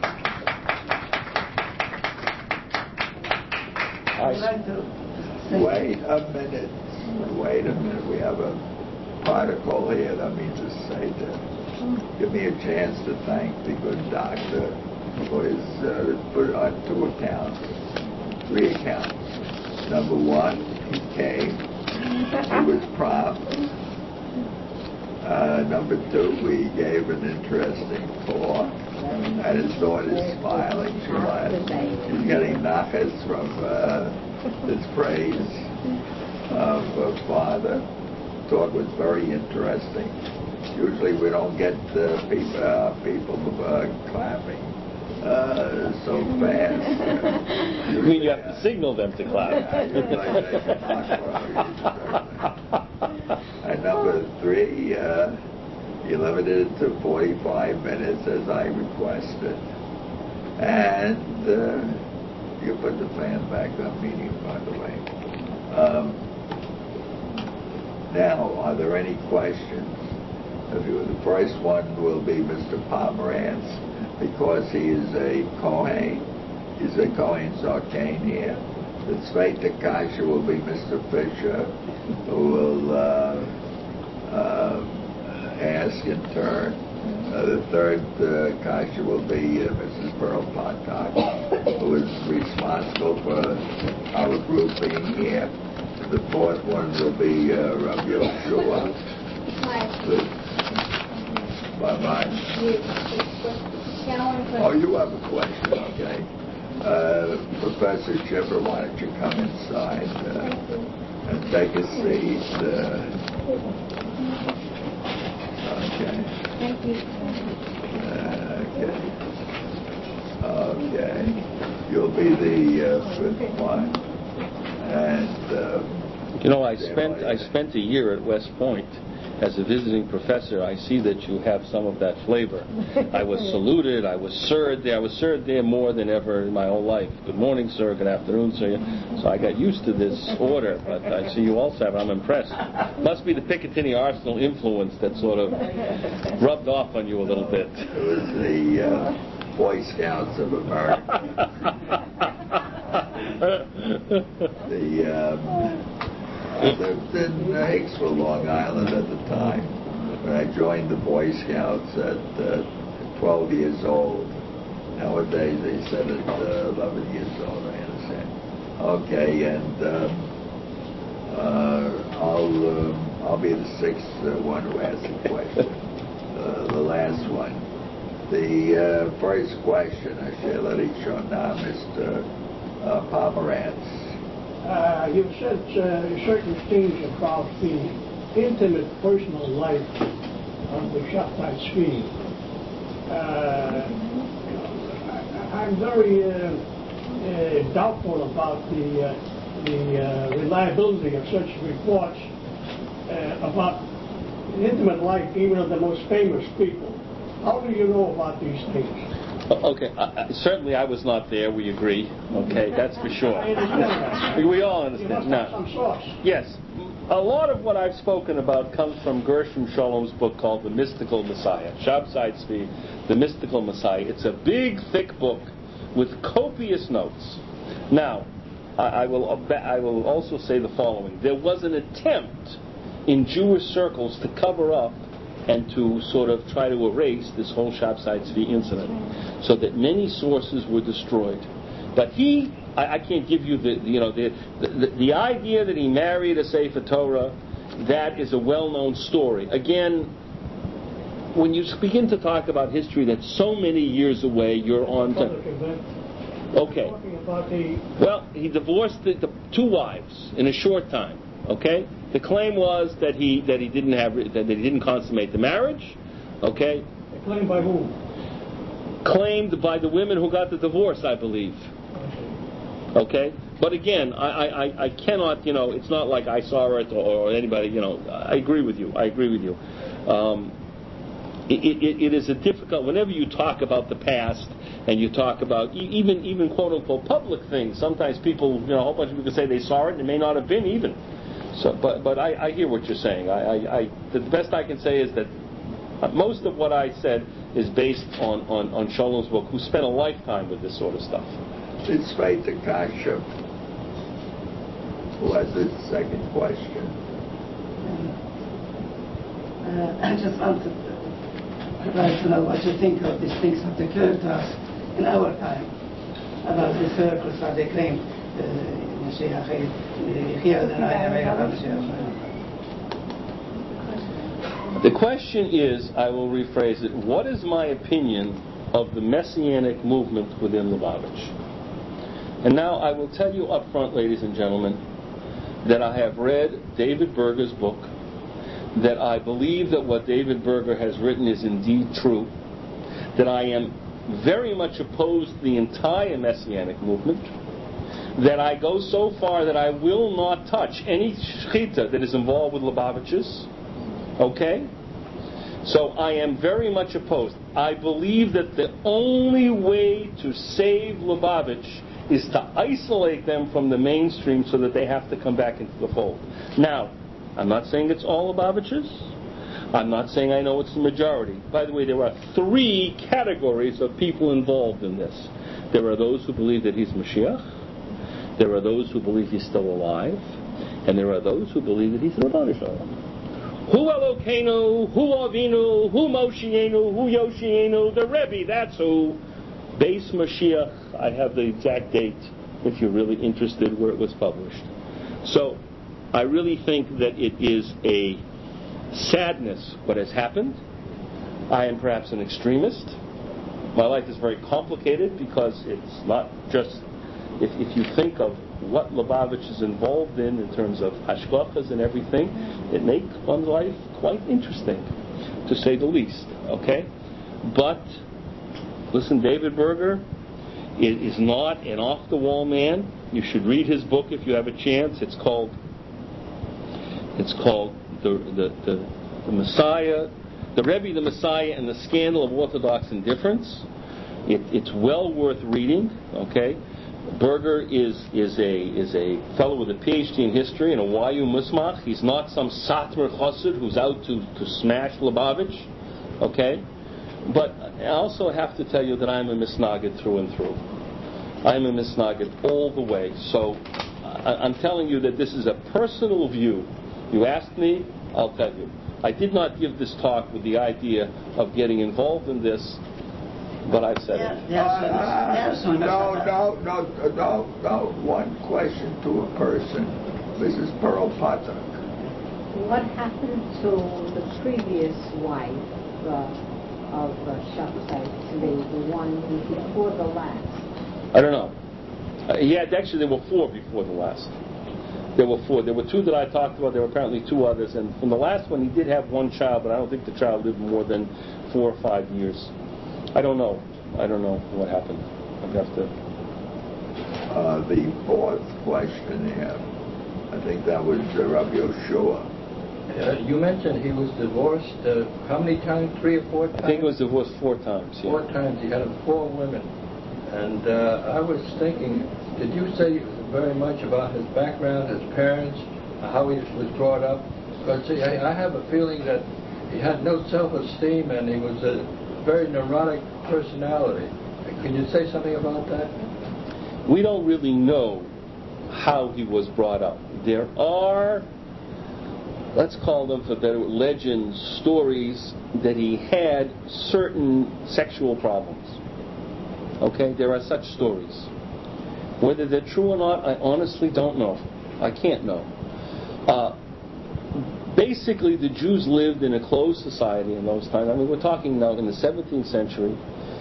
Wait a minute. We have a protocol here that means to say that. Give me a chance to thank the good doctor for his put on 3 accounts. Number one, he came. He was prompt. Number two, we gave an interesting talk. And his daughter's smiling. She laughs. She's getting nachas from his praise of Father. Talk was very interesting. Usually we don't get people clapping so fast. You mean you have to signal them to clap? And number three, you limited it to 45 minutes as I requested. And you put the fan back on meeting, by the way. Now, are there any questions? The first one will be Mr. Pomerantz, because he is a Kohen. He's a Kohen Zarkain here. The Sveita Kasha will be Mr. Fisher, who will ask in turn. The third Kasha will be Mrs. Pearl Potok, who is responsible for our group being here. The fourth one will be Rabbi Yoshua. Bye-bye. Oh, you have a question, okay. Professor Schiffer, why don't you come inside and take a seat? Okay. Thank you. Okay. You'll be the fifth one. And I spent a year at West Point as a visiting professor. I see that you have some of that flavor. I was saluted. I was served there. I was served there more than ever in my whole life. Good morning, sir. Good afternoon, sir. So I got used to this order, but I see you also have. I'm impressed. Must be the Picatinny Arsenal influence that sort of rubbed off on you a little bit. It was the Boy Scouts of America. I lived in Hicksville, Long Island at the time. When I joined the Boy Scouts at 12 years old. Nowadays they said at 11 years old, I understand. Okay, and I'll be the sixth one who asks the question. The last one. The first question, Ashela Rishona, Mr. Pomerantz. You said certain things about the intimate personal life of the Shabtai Tzvi. I'm very doubtful about the reliability of such reports about the intimate life even of the most famous people. How do you know about these things? Okay, certainly I was not there, we agree. Okay, that's for sure. We all understand. You must have some source. Yes. A lot of what I've spoken about comes from Gershom Shalom's book called The Mystical Messiah. Shabtai Tzvi, The Mystical Messiah. It's a big, thick book with copious notes. Now, I will also say the following. There was an attempt in Jewish circles to cover up and to sort of try to erase this whole Shabtai Tzvi incident, so that many sources were destroyed. But I can't give you the idea that he married a Sefer Torah. That is a well-known story. Again, when you begin to talk about history that's so many years away, you're on to. Okay. Well, he divorced the two wives in a short time. Okay. The claim was that he didn't consummate the marriage. Okay. Claimed by whom? Claimed by the women who got the divorce, I believe. Okay, but again, I cannot, it's not like I saw it or anybody, I agree with you. It is a difficult, whenever you talk about the past and you talk about even quote unquote public things, sometimes people, a whole bunch of people say they saw it and it may not have been even. So, but I hear what you're saying. The best I can say is that most of what I said is based on Shalom's book, who spent a lifetime with this sort of stuff. It's Sveita Kasha, who has the second question. I just wanted to know what you think of these things that occurred to us in our time, about the circles that they claim Mashiach here than I have Mashiach. The question is, I will rephrase it, what is my opinion of the Messianic movement within Lubavitch? And now I will tell you up front, ladies and gentlemen, that I have read David Berger's book, that I believe that what David Berger has written is indeed true, that I am very much opposed to the entire Messianic movement, that I go so far that I will not touch any shechita that is involved with Lubavitches. Okay? So I am very much opposed. I believe that the only way to save Lubavitch is to isolate them from the mainstream so that they have to come back into the fold. Now, I'm not saying it's all Lubavitches. I'm not saying I know it's the majority. By the way, there are three categories of people involved in this. There are those who believe that he's Mashiach. There are those who believe he's still alive. And there are those who believe that he's the Rebbeinu Shalom. Hu Elokeinu, Hu Avinu, Hu Moshienu, Hu Yoshienu, the Rebbe, that's who. Beis Mashiach, I have the exact date if you're really interested where it was published. So, I really think that it is a sadness what has happened. I am perhaps an extremist. My life is very complicated because it's not just, if you think of what Lubavitch is involved in terms of hashgachas and everything, it makes one's life quite interesting, to say the least. Okay? But listen, David Berger is not an off-the-wall man. You should read his book if you have a chance. It's called the Messiah, the Rebbe, the Messiah, and the Scandal of Orthodox Indifference. It's well worth reading. Okay, Berger is a fellow with a PhD in history and a YU Musmach. He's not some Satmar Chassid who's out to smash Lubavitch. Okay. But I also have to tell you that I'm a misnagid through and through. I'm a misnagid all the way. So I'm telling you that this is a personal view. You asked me, I'll tell you. I did not give this talk with the idea of getting involved in this, but I've said it. No. One question to a person. Mrs. Pearl Potter. What happened to the previous wife of Shabtai Tzvi, the one before the last? I don't know. Actually, there were four before the last. There were four. There were two that I talked about. There were apparently two others. And from the last one, he did have one child, but I don't think the child lived more than 4 or 5 years. I don't know what happened. I'd have to. The fourth question here, I think that was Rabbi Yoshua. You mentioned he was divorced how many times? 3 or 4 times? I think he was divorced 4 times. Yeah. 4 times. He had 4 women. And I was thinking, did you say very much about his background, his parents, how he was brought up? Because see, I have a feeling that he had no self-esteem and he was a very neurotic personality. Can you say something about that? We don't really know how he was brought up. There are, let's call them for better, legends, stories that he had certain sexual problems. Okay, there are such stories. Whether they're true or not, I honestly don't know. I can't know. Basically, the Jews lived in a closed society in those times. I mean, we're talking now in the 17th century,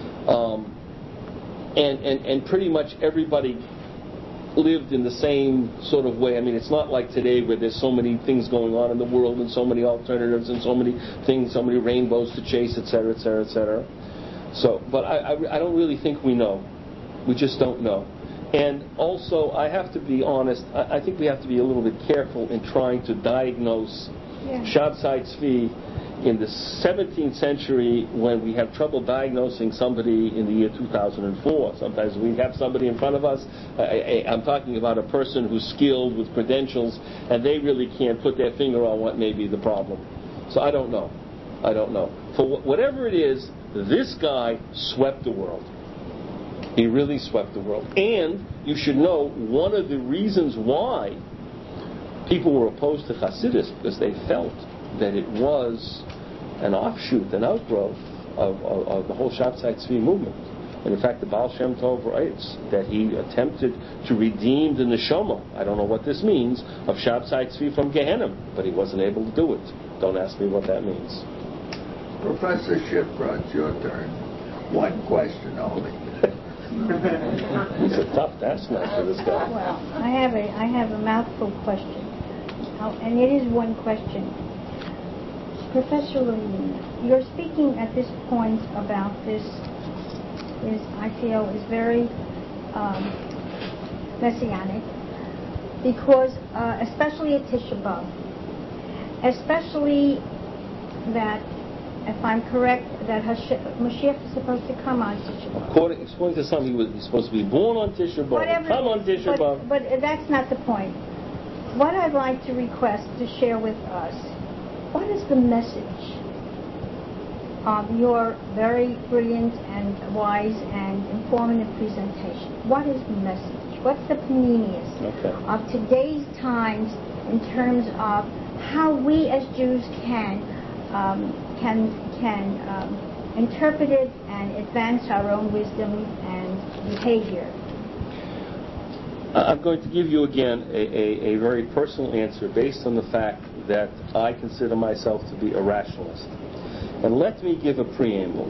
and pretty much everybody lived in the same sort of way. I mean, it's not like today where there's so many things going on in the world and so many alternatives and so many things, so many rainbows to chase, etc., etc., etc. So, but I don't really think we know. We just don't know. And also, I have to be honest, I think we have to be a little bit careful in trying to diagnose Shabtai Tzvi in the 17th century when we have trouble diagnosing somebody in the year 2004. Sometimes we have somebody in front of us. I'm talking about a person who's skilled with credentials, and they really can't put their finger on what may be the problem. So I don't know. For whatever it is, this guy swept the world. He really swept the world. And you should know, one of the reasons why people were opposed to Hasidus, because they felt that it was an offshoot, an outgrowth of the whole Shabtai Tzvi movement. And in fact, the Baal Shem Tov writes that he attempted to redeem the neshama, I don't know what this means, of Shabtai Tzvi from Gehenna, but he wasn't able to do it. Don't ask me what that means. Professor Shifra, it's your turn. One question only. It's a tough taskmaster, this guy. Well, I have a mouthful question, and it is one question. Professor Levine, you're speaking at this point about this I feel is very messianic, because especially at Tisha B'Av, especially that, if I'm correct, that Mashiach is supposed to come on Tisha B'Av. According to some, he's supposed to be born on Tisha B'Av, come on Tisha B'Av. But that's not the point. What I'd like to request to share with us, what is the message of your very brilliant and wise and informative presentation? What is the message? What's the panemius of today's times in terms of how we as Jews can interpret it and advance our own wisdom and behavior? I'm going to give you again a very personal answer based on the fact that I consider myself to be a rationalist. And let me give a preamble.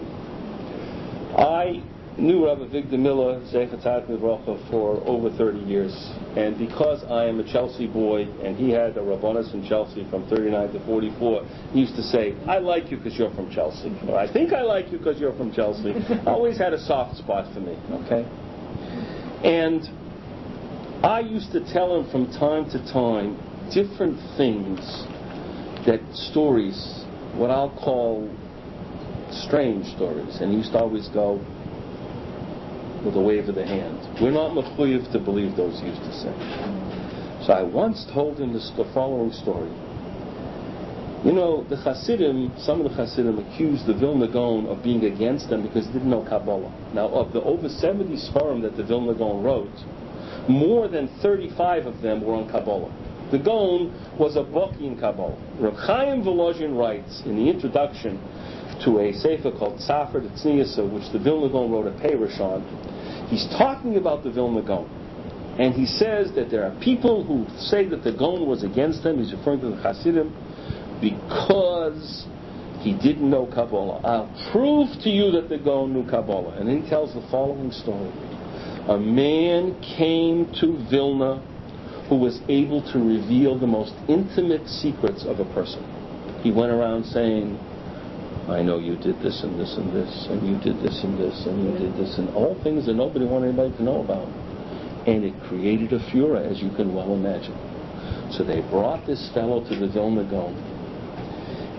I knew Rabbi Avigdor Miller, Zecher Tzaddik Livrocha, for over 30 years. And because I am a Chelsea boy, and he had a Rabbonis in Chelsea from 39 to 44, he used to say, I like you because you're from Chelsea. Or I think I like you because you're from Chelsea. Always had a soft spot for me, okay? And I used to tell him from time to time different things, stories, what I'll call strange stories. And he used to always go with a wave of the hand. We're not mechuyev to believe those, he used to say. So I once told him the following story. You know, the Hasidim, some of the Hasidim accused the Vilna Gaon of being against them because they didn't know Kabbalah. Now, of the over 70 Sfarim that the Vilna Gaon wrote, more than 35 of them were on Kabbalah. The Gaon was a Baki in Kabbalah. Reb Chaim Volozhin writes in the introduction to a sefer called Tzafar Tzniasa, which the Vilna Gaon wrote a Perush on. He's talking about the Vilna Gaon. And he says that there are people who say that the Gaon was against them. He's referring to the Hasidim because he didn't know Kabbalah. I'll prove to you that the Gaon knew Kabbalah. And then he tells the following story. A man came to Vilna who was able to reveal the most intimate secrets of a person. He went around saying, I know you did this and this and this, and you did this and this, and you did this, and all things that nobody wanted anybody to know about. And it created a furor, as you can well imagine. So they brought this fellow to the Vilna Gaon,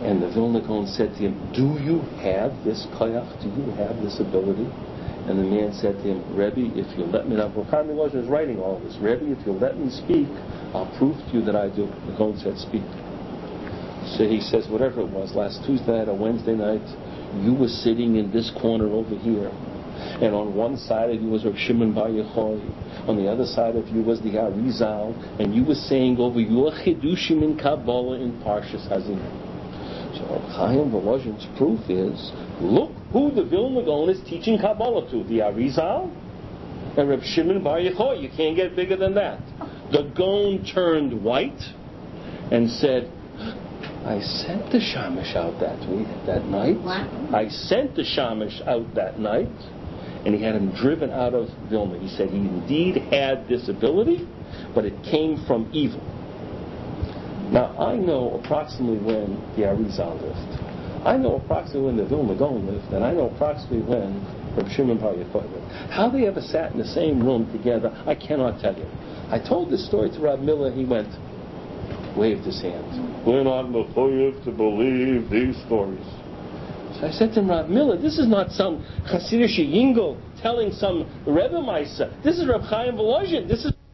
And the Vilna Gaon said to him, do you have this koyach? Do you have this ability? And the man said to him, Rebbe, if you let me, now Reb Chaim Volozhin is writing all this, Rebbe, if you'll let me speak, I'll prove to you that I do. The Gaon said, speak. So he says, whatever it was, last Tuesday night or Wednesday night, you were sitting in this corner over here. And on one side of you was Reb Shimon Bar Yochai. On the other side of you was the Arizal. And you were saying over your Chidushim in Kabbalah in Parshas Hazinah. So Reb Chaim Volozhin's proof is, look who the Vilna Gaon is teaching Kabbalah to. The Arizal and Reb Shimon Bar Yochai. You can't get bigger than that. The Gaon turned white and said, I sent the Shamash out that night. What? I sent the Shamash out that night, and he had him driven out of Vilna. He said he indeed had this ability, but it came from evil. Now, I know approximately when the Arizal lived. I know approximately when the Vilna Gaon lived, and I know approximately when Reb Shimon Bar Yochai lived. How they ever sat in the same room together, I cannot tell you. I told this story to Rav Miller, he waved his hand. We're not mechuyev to believe these stories. So I said to him, Rav Miller, this is not some Hasidic Yingel telling some Rebbe Maisa. This is Reb Chaim Volozhin. This is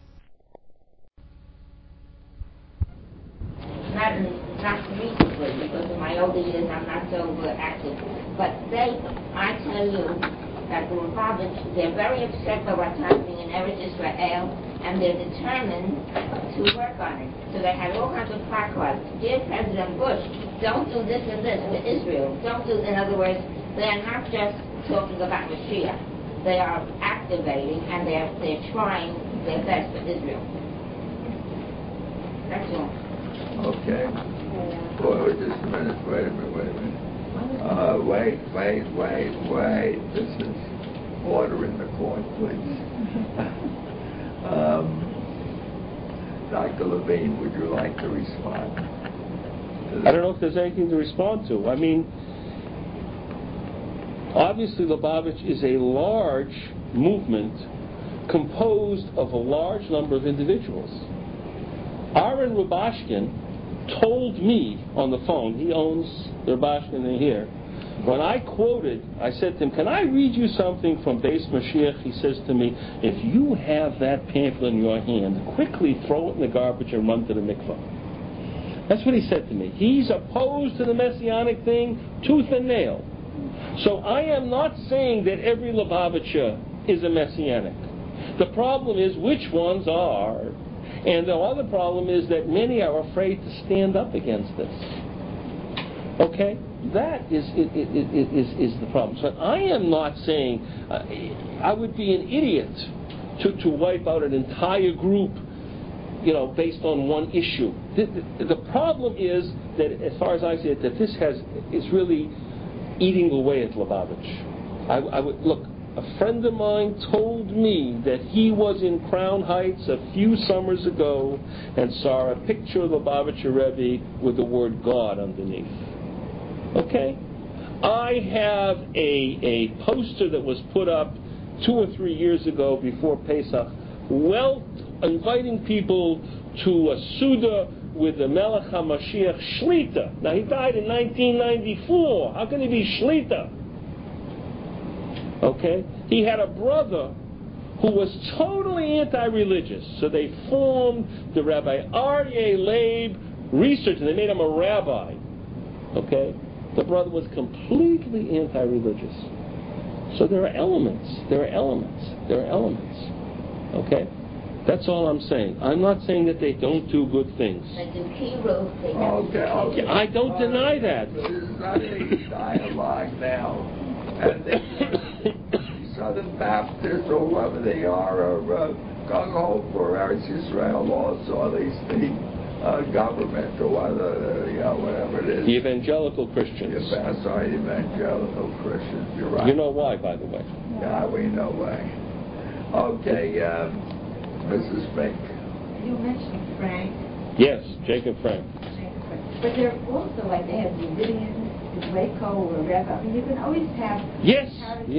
not recently, because in my older years I'm not so active. But I tell you that the Lubavitch, they're very upset by what's happening in Eretz Israel, and they're determined to work on it. So they have all kinds of placards. Dear President Bush, don't do this and this for Israel. Don't do, in other words, they are not just talking about Mashiach. They are activating, and they're trying their best for Israel. That's all. Okay. Well, just a minute. Wait a minute. Wait. This is order in the court, please. Dr. Levine, would you like to respond? I don't know if there's anything to respond to. I mean, obviously Lubavitch is a large movement composed of a large number of individuals. Aaron Rubashkin told me on the phone, he owns the Rubashkin in here, when I quoted, I said to him, can I read you something from Beis Mashiach? He says to me, if you have that pamphlet in your hand, quickly throw it in the garbage and run to the mikvah. That's what he said to me. He's opposed to the Messianic thing, tooth and nail. So I am not saying that every Lubavitcher is a Messianic. The problem is which ones are. And the other problem is that many are afraid to stand up against this. Okay? That is the problem. So I am not saying, I would be an idiot to wipe out an entire group, based on one issue. The problem is that, as far as I see it, that this is really eating away at Lubavitch. I would look. A friend of mine told me that he was in Crown Heights a few summers ago and saw a picture of the Lubavitcher Rebbe with the word God underneath. Okay? I have a poster that was put up 2 or 3 years ago before Pesach, inviting people to a Suda with the Melech HaMashiach Shlita. Now, he died in 1994. How can he be Shlita? Okay? He had a brother who was totally anti-religious. So they formed the Rabbi Aryeh Leib Research, and they made him a rabbi. Okay? The brother was completely anti-religious. So there are elements. Okay? That's all I'm saying. I'm not saying that they don't do good things. They do Kiruv. Okay. I don't deny that. This is not a dialogue now. And the Southern Baptists, or whoever they are gung-ho for Eretz Israel also, at least the government, or whatever it is. The evangelical Christians. Evangelical Christians, you're right. You know why, by the way. Yeah, we know why. Okay, Mrs. Fink. You mentioned Frank. Yes, Jacob Frank. But they're also, like, they have Davidians, Waco, or whatever. I mean, you can always have Yes,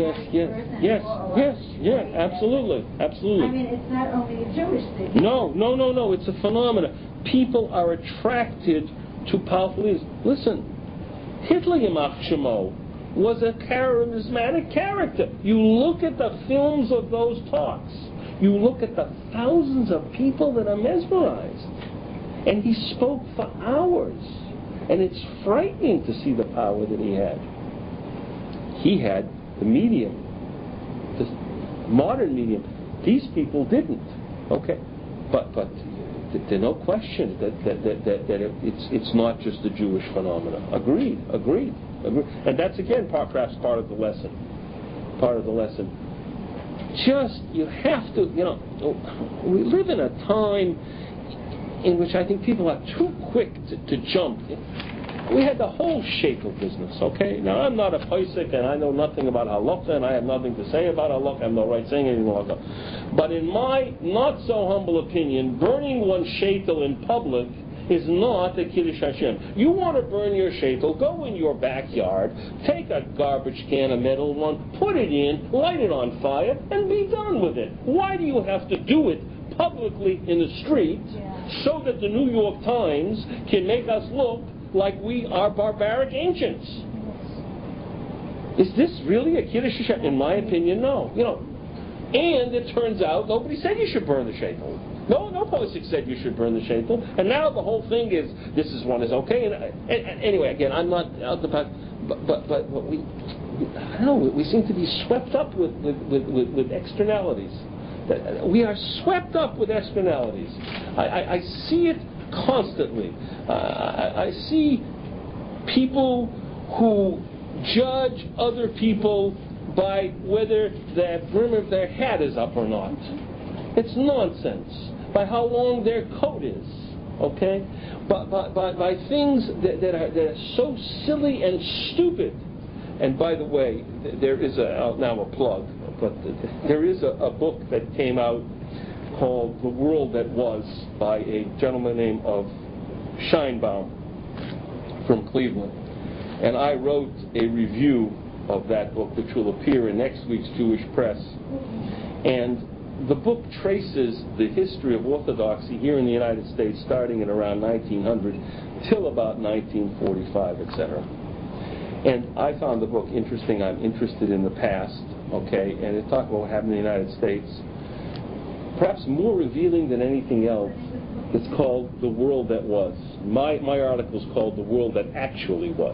absolutely. I mean, it's not only a Jewish thing. No, it's a phenomenon. People are attracted to powerful leaders. Listen, Hitler Yamach Shemo was a charismatic character. You look at the films of those talks. You look at the thousands of people that are mesmerized. And he spoke for hours. And it's frightening to see the power that he had. He had the medium, the modern medium. These people didn't. Okay? But there's no question that it's not just a Jewish phenomenon. Agreed. And that's again perhaps part of the lesson. Just, you have to, we live in a time in which I think people are too quick to jump. We had the whole sheitel business, okay? Now, I'm not a Pesach, and I know nothing about halacha, and I have nothing to say about halacha. I have no right saying anything about halacha. But in my not-so-humble opinion, burning one sheitel in public is not a Kiddush Hashem. You want to burn your sheitel, go in your backyard, take a garbage can, a metal one, put it in, light it on fire, and be done with it. Why do you have to do it publicly in the street so that the New York Times can make us look like we are barbaric ancients? Is this really a Kiddush Hashem? In my opinion, no. And it turns out nobody said you should burn the sheitel. No Pesach said you should burn the sheitel. And now the whole thing is, this is one is okay. And anyway, again, I'm not out the back, but we I don't know, we seem to be swept up with externalities. We are swept up with externalities. I see it constantly. I see people who judge other people by whether the brim of their hat is up or not. It's nonsense. By how long their coat is, okay? But by things that are so silly and stupid. And by the way, there is now a plug, but there is a book that came out called The World That Was by a gentleman named Scheinbaum from Cleveland. And I wrote a review of that book, which will appear in next week's Jewish Press. And the book traces the history of Orthodoxy here in the United States starting in around 1900 till about 1945, etc. And I found the book interesting. I'm interested in the past, okay? And it talked about what happened in the United States. Perhaps more revealing than anything else, it's called The World That Was. My article is called The World That Actually Was.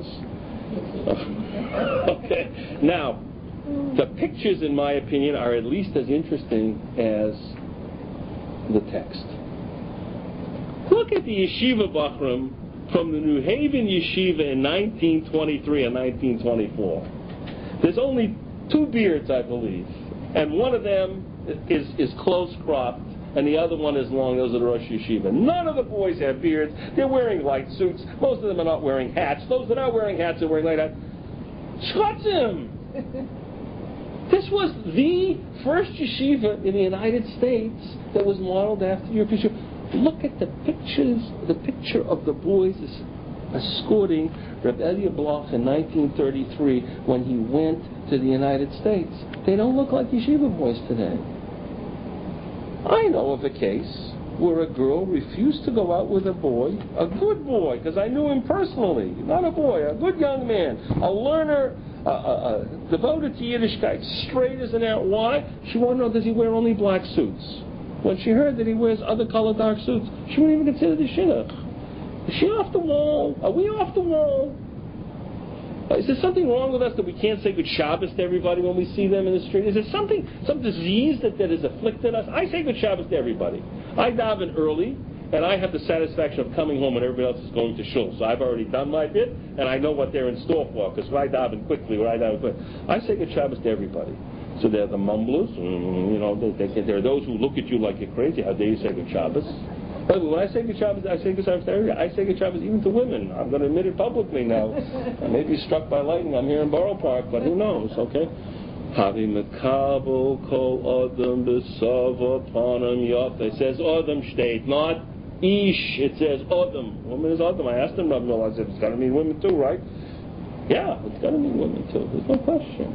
Okay. Now, the pictures, in my opinion, are at least as interesting as the text. Look at the yeshiva bachrim from the New Haven Yeshiva in 1923 and 1924. There's only 2 beards, I believe, and one of them is close-cropped, and the other one is long. Those are the Rosh Yeshiva. None of the boys have beards. They're wearing light suits. Most of them are not wearing hats. Those that are wearing hats are wearing light hats. Shkotzim! This was the first yeshiva in the United States that was modeled after European yeshiva. Look at the pictures, the picture of the boys escorting Reb Elia Bloch in 1933 when he went to the United States. They don't look like yeshiva boys today. I know of a case where a girl refused to go out with a boy, a good boy, because I knew him personally, not a boy, a good young man, a learner, devoted to Yiddishkeit, straight as an arrow. Why? She wanted to know, does he wear only black suits? When she heard that he wears other colored dark suits, she wouldn't even consider the shidduch. Is she off the wall? Are we off the wall? Is there something wrong with us that we can't say good Shabbos to everybody when we see them in the street? Is there some disease that has afflicted us? I say good Shabbos to everybody. I daven early, and I have the satisfaction of coming home when everybody else is going to shul. So I've already done my bit, and I know what they're in store for, because I daven quickly, I say good Shabbos to everybody. So they're the mumblers, there are those who look at you like you're crazy. How dare you say good Shabbos? But when I say good Shabbos, I say good Shabbos to everybody. I say good Shabbos even to women. I'm going to admit it publicly now. I may be struck by lightning. I'm here in Borough Park, but who knows, okay? Havi mekabel kol adam b'sava panim yot. It says adam state, not ish. It says adam. Woman is adam. I asked him, I said, it's got to mean women too, right? Yeah, it's got to mean women too. There's no question.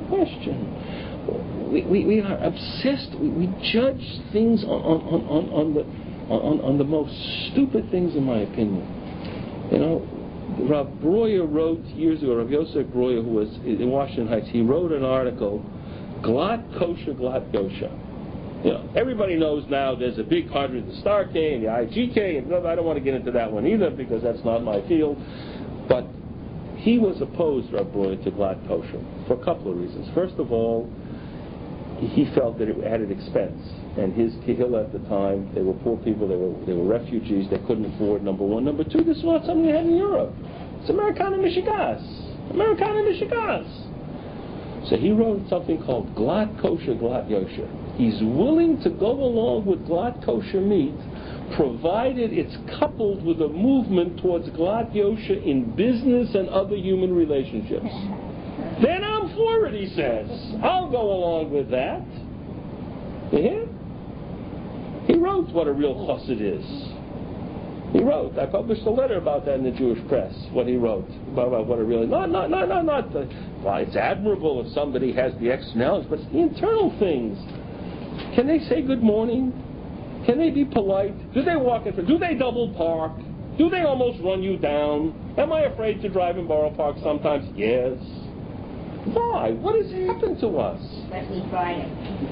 We are obsessed. We judge things on the most stupid things, in my opinion. Rav Breuer wrote years ago, Rav Yosef Breuer, who was in Washington Heights, he wrote an article, Glat Kosher, Glat Yosha. You know, everybody knows now there's a big 100, the Star K and the IGK, and I don't want to get into that one either because that's not my field. But he was opposed, Rav Breuer, to Glat Kosher for a couple of reasons. First of all, he felt that it added expense. And his kihila at the time, they were poor people, they were refugees, they couldn't afford, number one. Number two, this is not something they had in Europe. It's Americana Michigas. Americana Michigas. So he wrote something called Glat Kosher, Glat Yosher. He's willing to go along with Glat Kosher meat, provided it's coupled with a movement towards Glat Yosher in business and other human relationships. Then I'm for it, he says. I'll go along with that. You hear? He wrote what a real chassid is. He wrote. I published a letter about that in the Jewish press. What he wrote about what a real not. Well, it's admirable if somebody has the externalities, but it's the internal things. Can they say good morning? Can they be polite? Do they walk in front? Do they double park? Do they almost run you down? Am I afraid to drive in Borough Park sometimes? Yes. Why? What has happened to us? Especially Friday.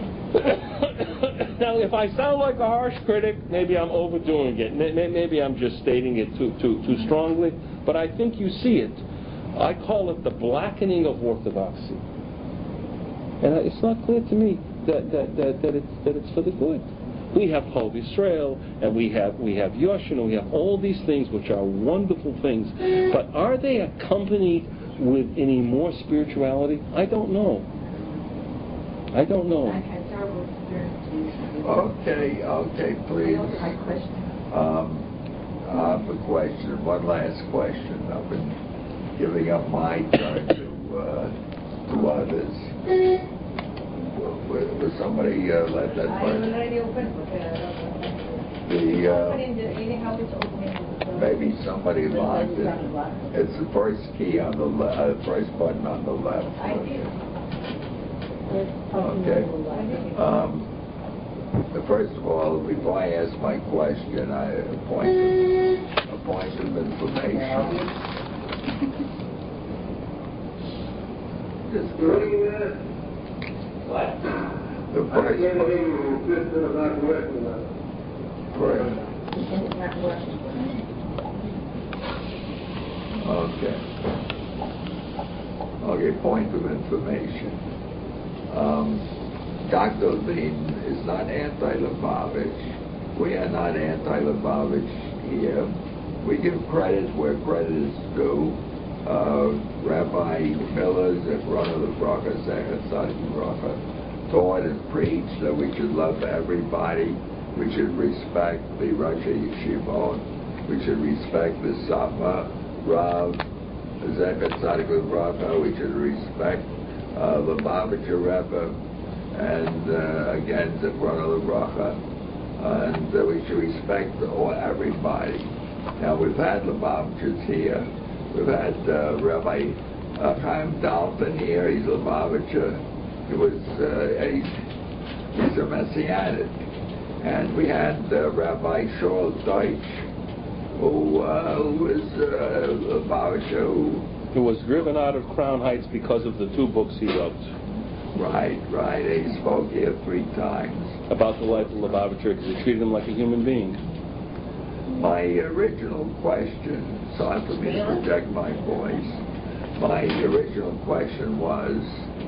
Now, if I sound like a harsh critic, maybe I'm overdoing it. Maybe I'm just stating it too strongly. But I think you see it. I call it the blackening of orthodoxy. And it's not clear to me that it's for the good. We have Chol Yisrael, and we have Yoshin, and we have all these things which are wonderful things. But are they accompanied with any more spirituality? I don't know. Okay, please. I have a question, one last question. I've been giving up my turn to others. Will somebody let that question? Maybe somebody locked it. It's the first key on the first button on the left. Okay. First of all, before I ask my question, a point of information. Just what? The first Okay, point of information. Dr. Levine is not anti-Lubavitch. We are not anti-Lubavitch here. We give credit where credit is due. Rabbi Miller, Zechron Livracha, Zecher Tzadik Livracha, taught and preached that we should love everybody. We should respect the Rosh Yeshivot. We should respect the Sama, Rav, Zecher Tzadik Livracha. We should respect Lubavitcher Rebbe. And again, Zechron Livracha, and we should respect everybody. Now, we've had Lubavitchers here. We've had Rabbi Chaim Dalton here. He's Lubavitcher. He's a Messianic. And we had Rabbi Shaul Deutsch, who was Lubavitcher, who was driven out of Crown Heights because of the 2 books he wrote. Right. He spoke here 3 times. About the life of Lubavitcher, because he treated him like a human being. My original question, sorry for me to project my voice, my original question was,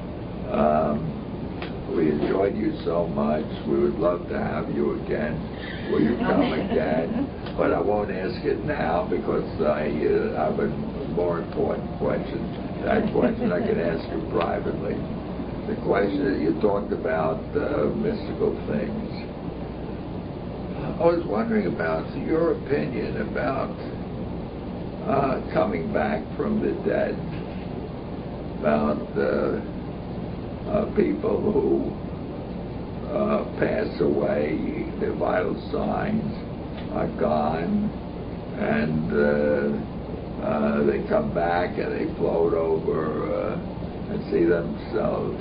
we enjoyed you so much, we would love to have you again. Will you come again? But I won't ask it now because I have a more important question. That question I can ask you privately. The question that you talked about mystical things. I was wondering about your opinion about coming back from the dead, about people who pass away, their vital signs are gone, and they come back and they float over and see themselves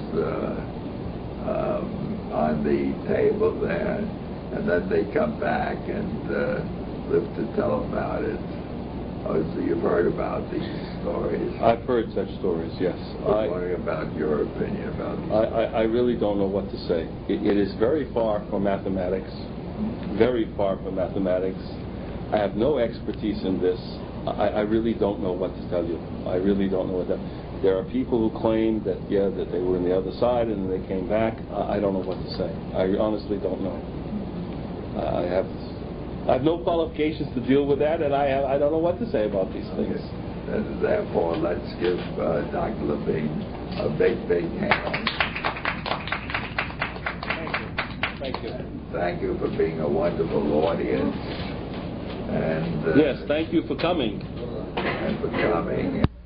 on the table there, and then they come back and live to tell about it. Oh, so you've heard about these stories. I've heard such stories, yes. I'm wondering about your opinion about these. I really don't know what to say. It is very far from mathematics. Very far from mathematics. I have no expertise in this. I really don't know what to tell you. I really don't know what that. There are people who claim that that they were on the other side and then they came back. I don't know what to say. I honestly don't know. I have no qualifications to deal with that, and I don't know what to say about these things. And therefore, let's give Dr. Levine a big hand. Thank you. Thank you for being a wonderful audience. And yes, thank you for coming. And for coming.